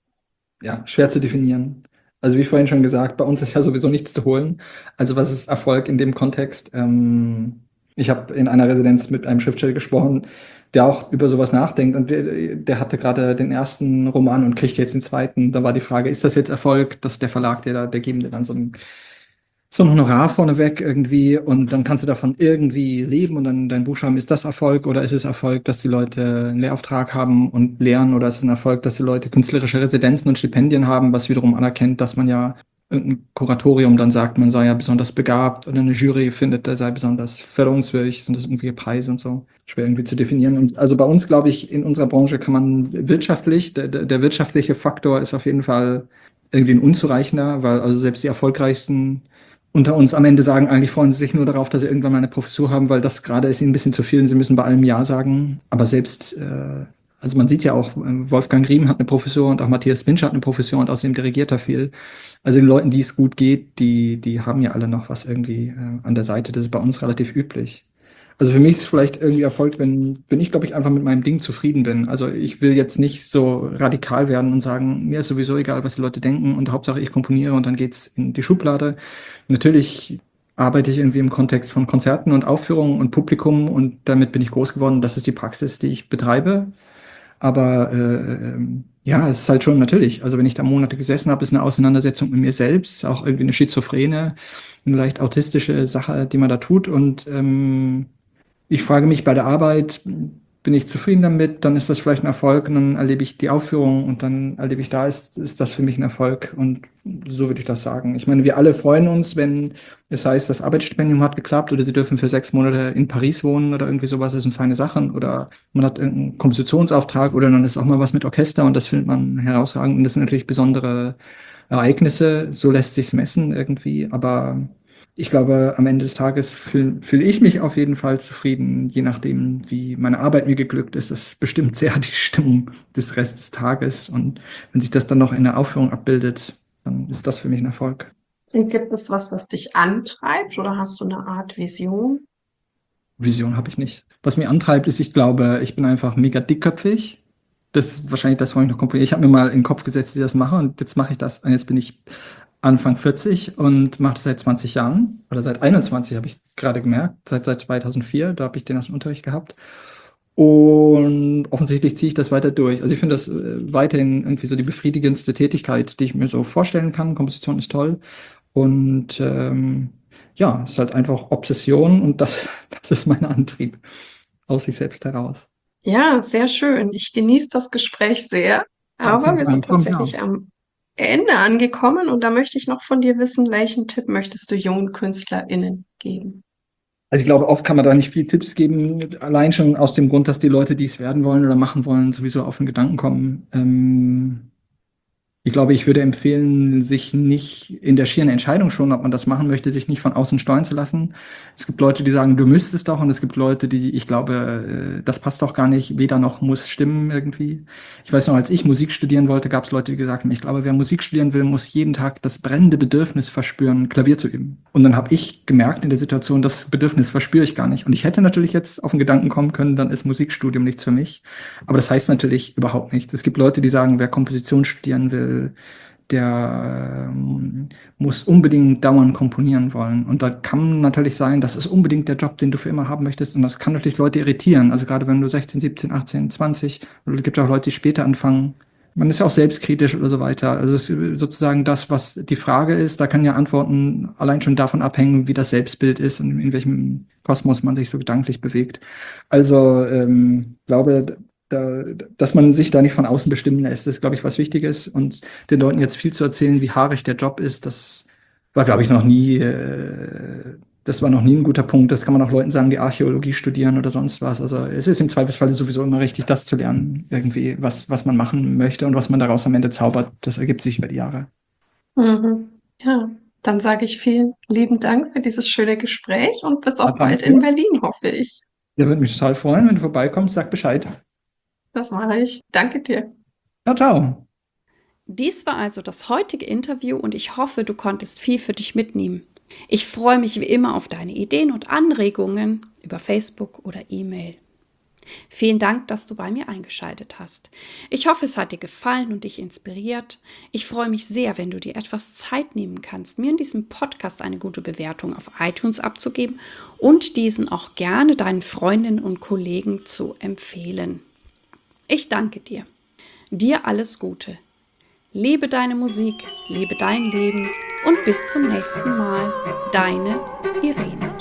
Ja, schwer zu definieren. Also wie vorhin schon gesagt, bei uns ist ja sowieso nichts zu holen. Also was ist Erfolg in dem Kontext? Ich habe in einer Residenz mit einem Schriftsteller gesprochen, der auch über sowas nachdenkt und der hatte gerade den ersten Roman und kriegt jetzt den zweiten. Da war die Frage, ist das jetzt Erfolg? Dass der Verlag, der geben dir dann so ein Honorar vorneweg irgendwie und dann kannst du davon irgendwie leben und dann dein Buch schreiben. Ist das Erfolg oder ist es Erfolg, dass die Leute einen Lehrauftrag haben und lehren oder ist es ein Erfolg, dass die Leute künstlerische Residenzen und Stipendien haben, was wiederum anerkennt, dass man ja irgendein Kuratorium dann sagt, man sei ja besonders begabt oder eine Jury findet, der sei besonders förderungswürdig, sind das irgendwie Preise und so. Schwer irgendwie zu definieren. Und also bei uns, glaube ich, in unserer Branche kann man wirtschaftlich, der wirtschaftliche Faktor ist auf jeden Fall irgendwie ein unzureichender, weil also selbst die erfolgreichsten unter uns am Ende sagen, eigentlich freuen sie sich nur darauf, dass sie irgendwann mal eine Professur haben, weil das gerade ist ihnen ein bisschen zu viel und sie müssen bei allem Ja sagen. Aber selbst, also man sieht ja auch, Wolfgang Riem hat eine Professur und auch Matthias Winch hat eine Professur und außerdem dirigiert er viel. Also den Leuten, die es gut geht, die haben ja alle noch was irgendwie an der Seite. Das ist bei uns relativ üblich. Also für mich ist es vielleicht irgendwie Erfolg, wenn ich, glaube ich, einfach mit meinem Ding zufrieden bin. Also ich will jetzt nicht so radikal werden und sagen, mir ist sowieso egal, was die Leute denken und Hauptsache ich komponiere und dann geht's in die Schublade. Natürlich arbeite ich irgendwie im Kontext von Konzerten und Aufführungen und Publikum und damit bin ich groß geworden. Das ist die Praxis, die ich betreibe. Aber ja, es ist halt schon natürlich. Also wenn ich da Monate gesessen habe, ist eine Auseinandersetzung mit mir selbst, auch irgendwie eine schizophrene, eine leicht autistische Sache, die man da tut. Und ich frage mich bei der Arbeit, bin ich zufrieden damit, dann ist das vielleicht ein Erfolg und dann erlebe ich die Aufführung und dann erlebe ich da, ist das für mich ein Erfolg und so würde ich das sagen. Ich meine, wir alle freuen uns, wenn es heißt, das Arbeitsstipendium hat geklappt oder sie dürfen für 6 Monate in Paris wohnen oder irgendwie sowas, das sind feine Sachen oder man hat irgendeinen Kompositionsauftrag oder dann ist auch mal was mit Orchester und das findet man herausragend und das sind natürlich besondere Ereignisse, so lässt sich's messen irgendwie, aber ich glaube, am Ende des Tages fühl ich mich auf jeden Fall zufrieden, je nachdem, wie meine Arbeit mir geglückt ist. Das bestimmt sehr die Stimmung des Rest des Tages. Und wenn sich das dann noch in der Aufführung abbildet, dann ist das für mich ein Erfolg. Und gibt es was, was dich antreibt oder hast du eine Art Vision? Vision habe ich nicht. Was mich antreibt, ist, ich glaube, ich bin einfach mega dickköpfig. Das ist wahrscheinlich das, was ich noch komponiere. Ich habe mir mal in den Kopf gesetzt, dass ich das mache und jetzt mache ich das. Und jetzt bin ich Anfang 40 und mache das seit 20 Jahren oder seit 21 habe ich gerade gemerkt, seit 2004, da habe ich den ersten Unterricht gehabt. Und offensichtlich ziehe ich das weiter durch. Also ich finde das weiterhin irgendwie so die befriedigendste Tätigkeit, die ich mir so vorstellen kann. Komposition ist toll. Und ja, es ist halt einfach Obsession und das, das ist mein Antrieb aus sich selbst heraus. Ja, sehr schön. Ich genieße das Gespräch sehr, Ja, aber vielen wir sind Dank. Ja. tatsächlich am Ende angekommen und da möchte ich noch von dir wissen, welchen Tipp möchtest du jungen KünstlerInnen geben? Also ich glaube, oft kann man da nicht viel Tipps geben, allein schon aus dem Grund, dass die Leute, die es werden wollen oder machen wollen, sowieso auf den Gedanken kommen. Ich glaube, ich würde empfehlen, sich nicht in der schieren Entscheidung schon, ob man das machen möchte, sich nicht von außen steuern zu lassen. Es gibt Leute, die sagen, du müsstest doch, und es gibt Leute, die, ich glaube, das passt doch gar nicht, weder noch muss stimmen irgendwie. Ich weiß noch, als ich Musik studieren wollte, gab es Leute, die gesagt haben, ich glaube, wer Musik studieren will, muss jeden Tag das brennende Bedürfnis verspüren, Klavier zu üben. Und dann habe ich gemerkt in der Situation, das Bedürfnis verspüre ich gar nicht. Und ich hätte natürlich jetzt auf den Gedanken kommen können, dann ist Musikstudium nichts für mich. Aber das heißt natürlich überhaupt nichts. Es gibt Leute, die sagen, wer Komposition studieren will, der muss unbedingt dauernd komponieren wollen. Und da kann natürlich sein, das ist unbedingt der Job, den du für immer haben möchtest. Und das kann natürlich Leute irritieren. Also gerade wenn du 16, 17, 18, 20, oder es gibt auch Leute, die später anfangen. Man ist ja auch selbstkritisch oder so weiter. Also es ist sozusagen das, was die Frage ist, da können ja Antworten allein schon davon abhängen, wie das Selbstbild ist und in welchem Kosmos man sich so gedanklich bewegt. Also glaube, dass man sich da nicht von außen bestimmen lässt, ist, glaube ich, was Wichtiges. Und den Leuten jetzt viel zu erzählen, wie haarig der Job ist, das war, glaube ich, noch nie das war noch nie ein guter Punkt. Das kann man auch Leuten sagen, die Archäologie studieren oder sonst was. Also es ist im Zweifelsfall sowieso immer richtig, das zu lernen, irgendwie, was man machen möchte und was man daraus am Ende zaubert. Das ergibt sich über die Jahre. Mhm. Ja, dann sage ich vielen lieben Dank für dieses schöne Gespräch und bis Ja, auf bald in danke. Berlin, hoffe ich. Ja, würde mich total freuen, wenn du vorbeikommst, sag Bescheid. Das mache ich. Danke dir. Ciao, ciao. Dies war also das heutige Interview und ich hoffe, du konntest viel für dich mitnehmen. Ich freue mich wie immer auf deine Ideen und Anregungen über Facebook oder E-Mail. Vielen Dank, dass du bei mir eingeschaltet hast. Ich hoffe, es hat dir gefallen und dich inspiriert. Ich freue mich sehr, wenn du dir etwas Zeit nehmen kannst, mir in diesem Podcast eine gute Bewertung auf iTunes abzugeben und diesen auch gerne deinen Freundinnen und Kollegen zu empfehlen. Ich danke dir. Dir alles Gute. Lebe deine Musik, lebe dein Leben und bis zum nächsten Mal. Deine Irene.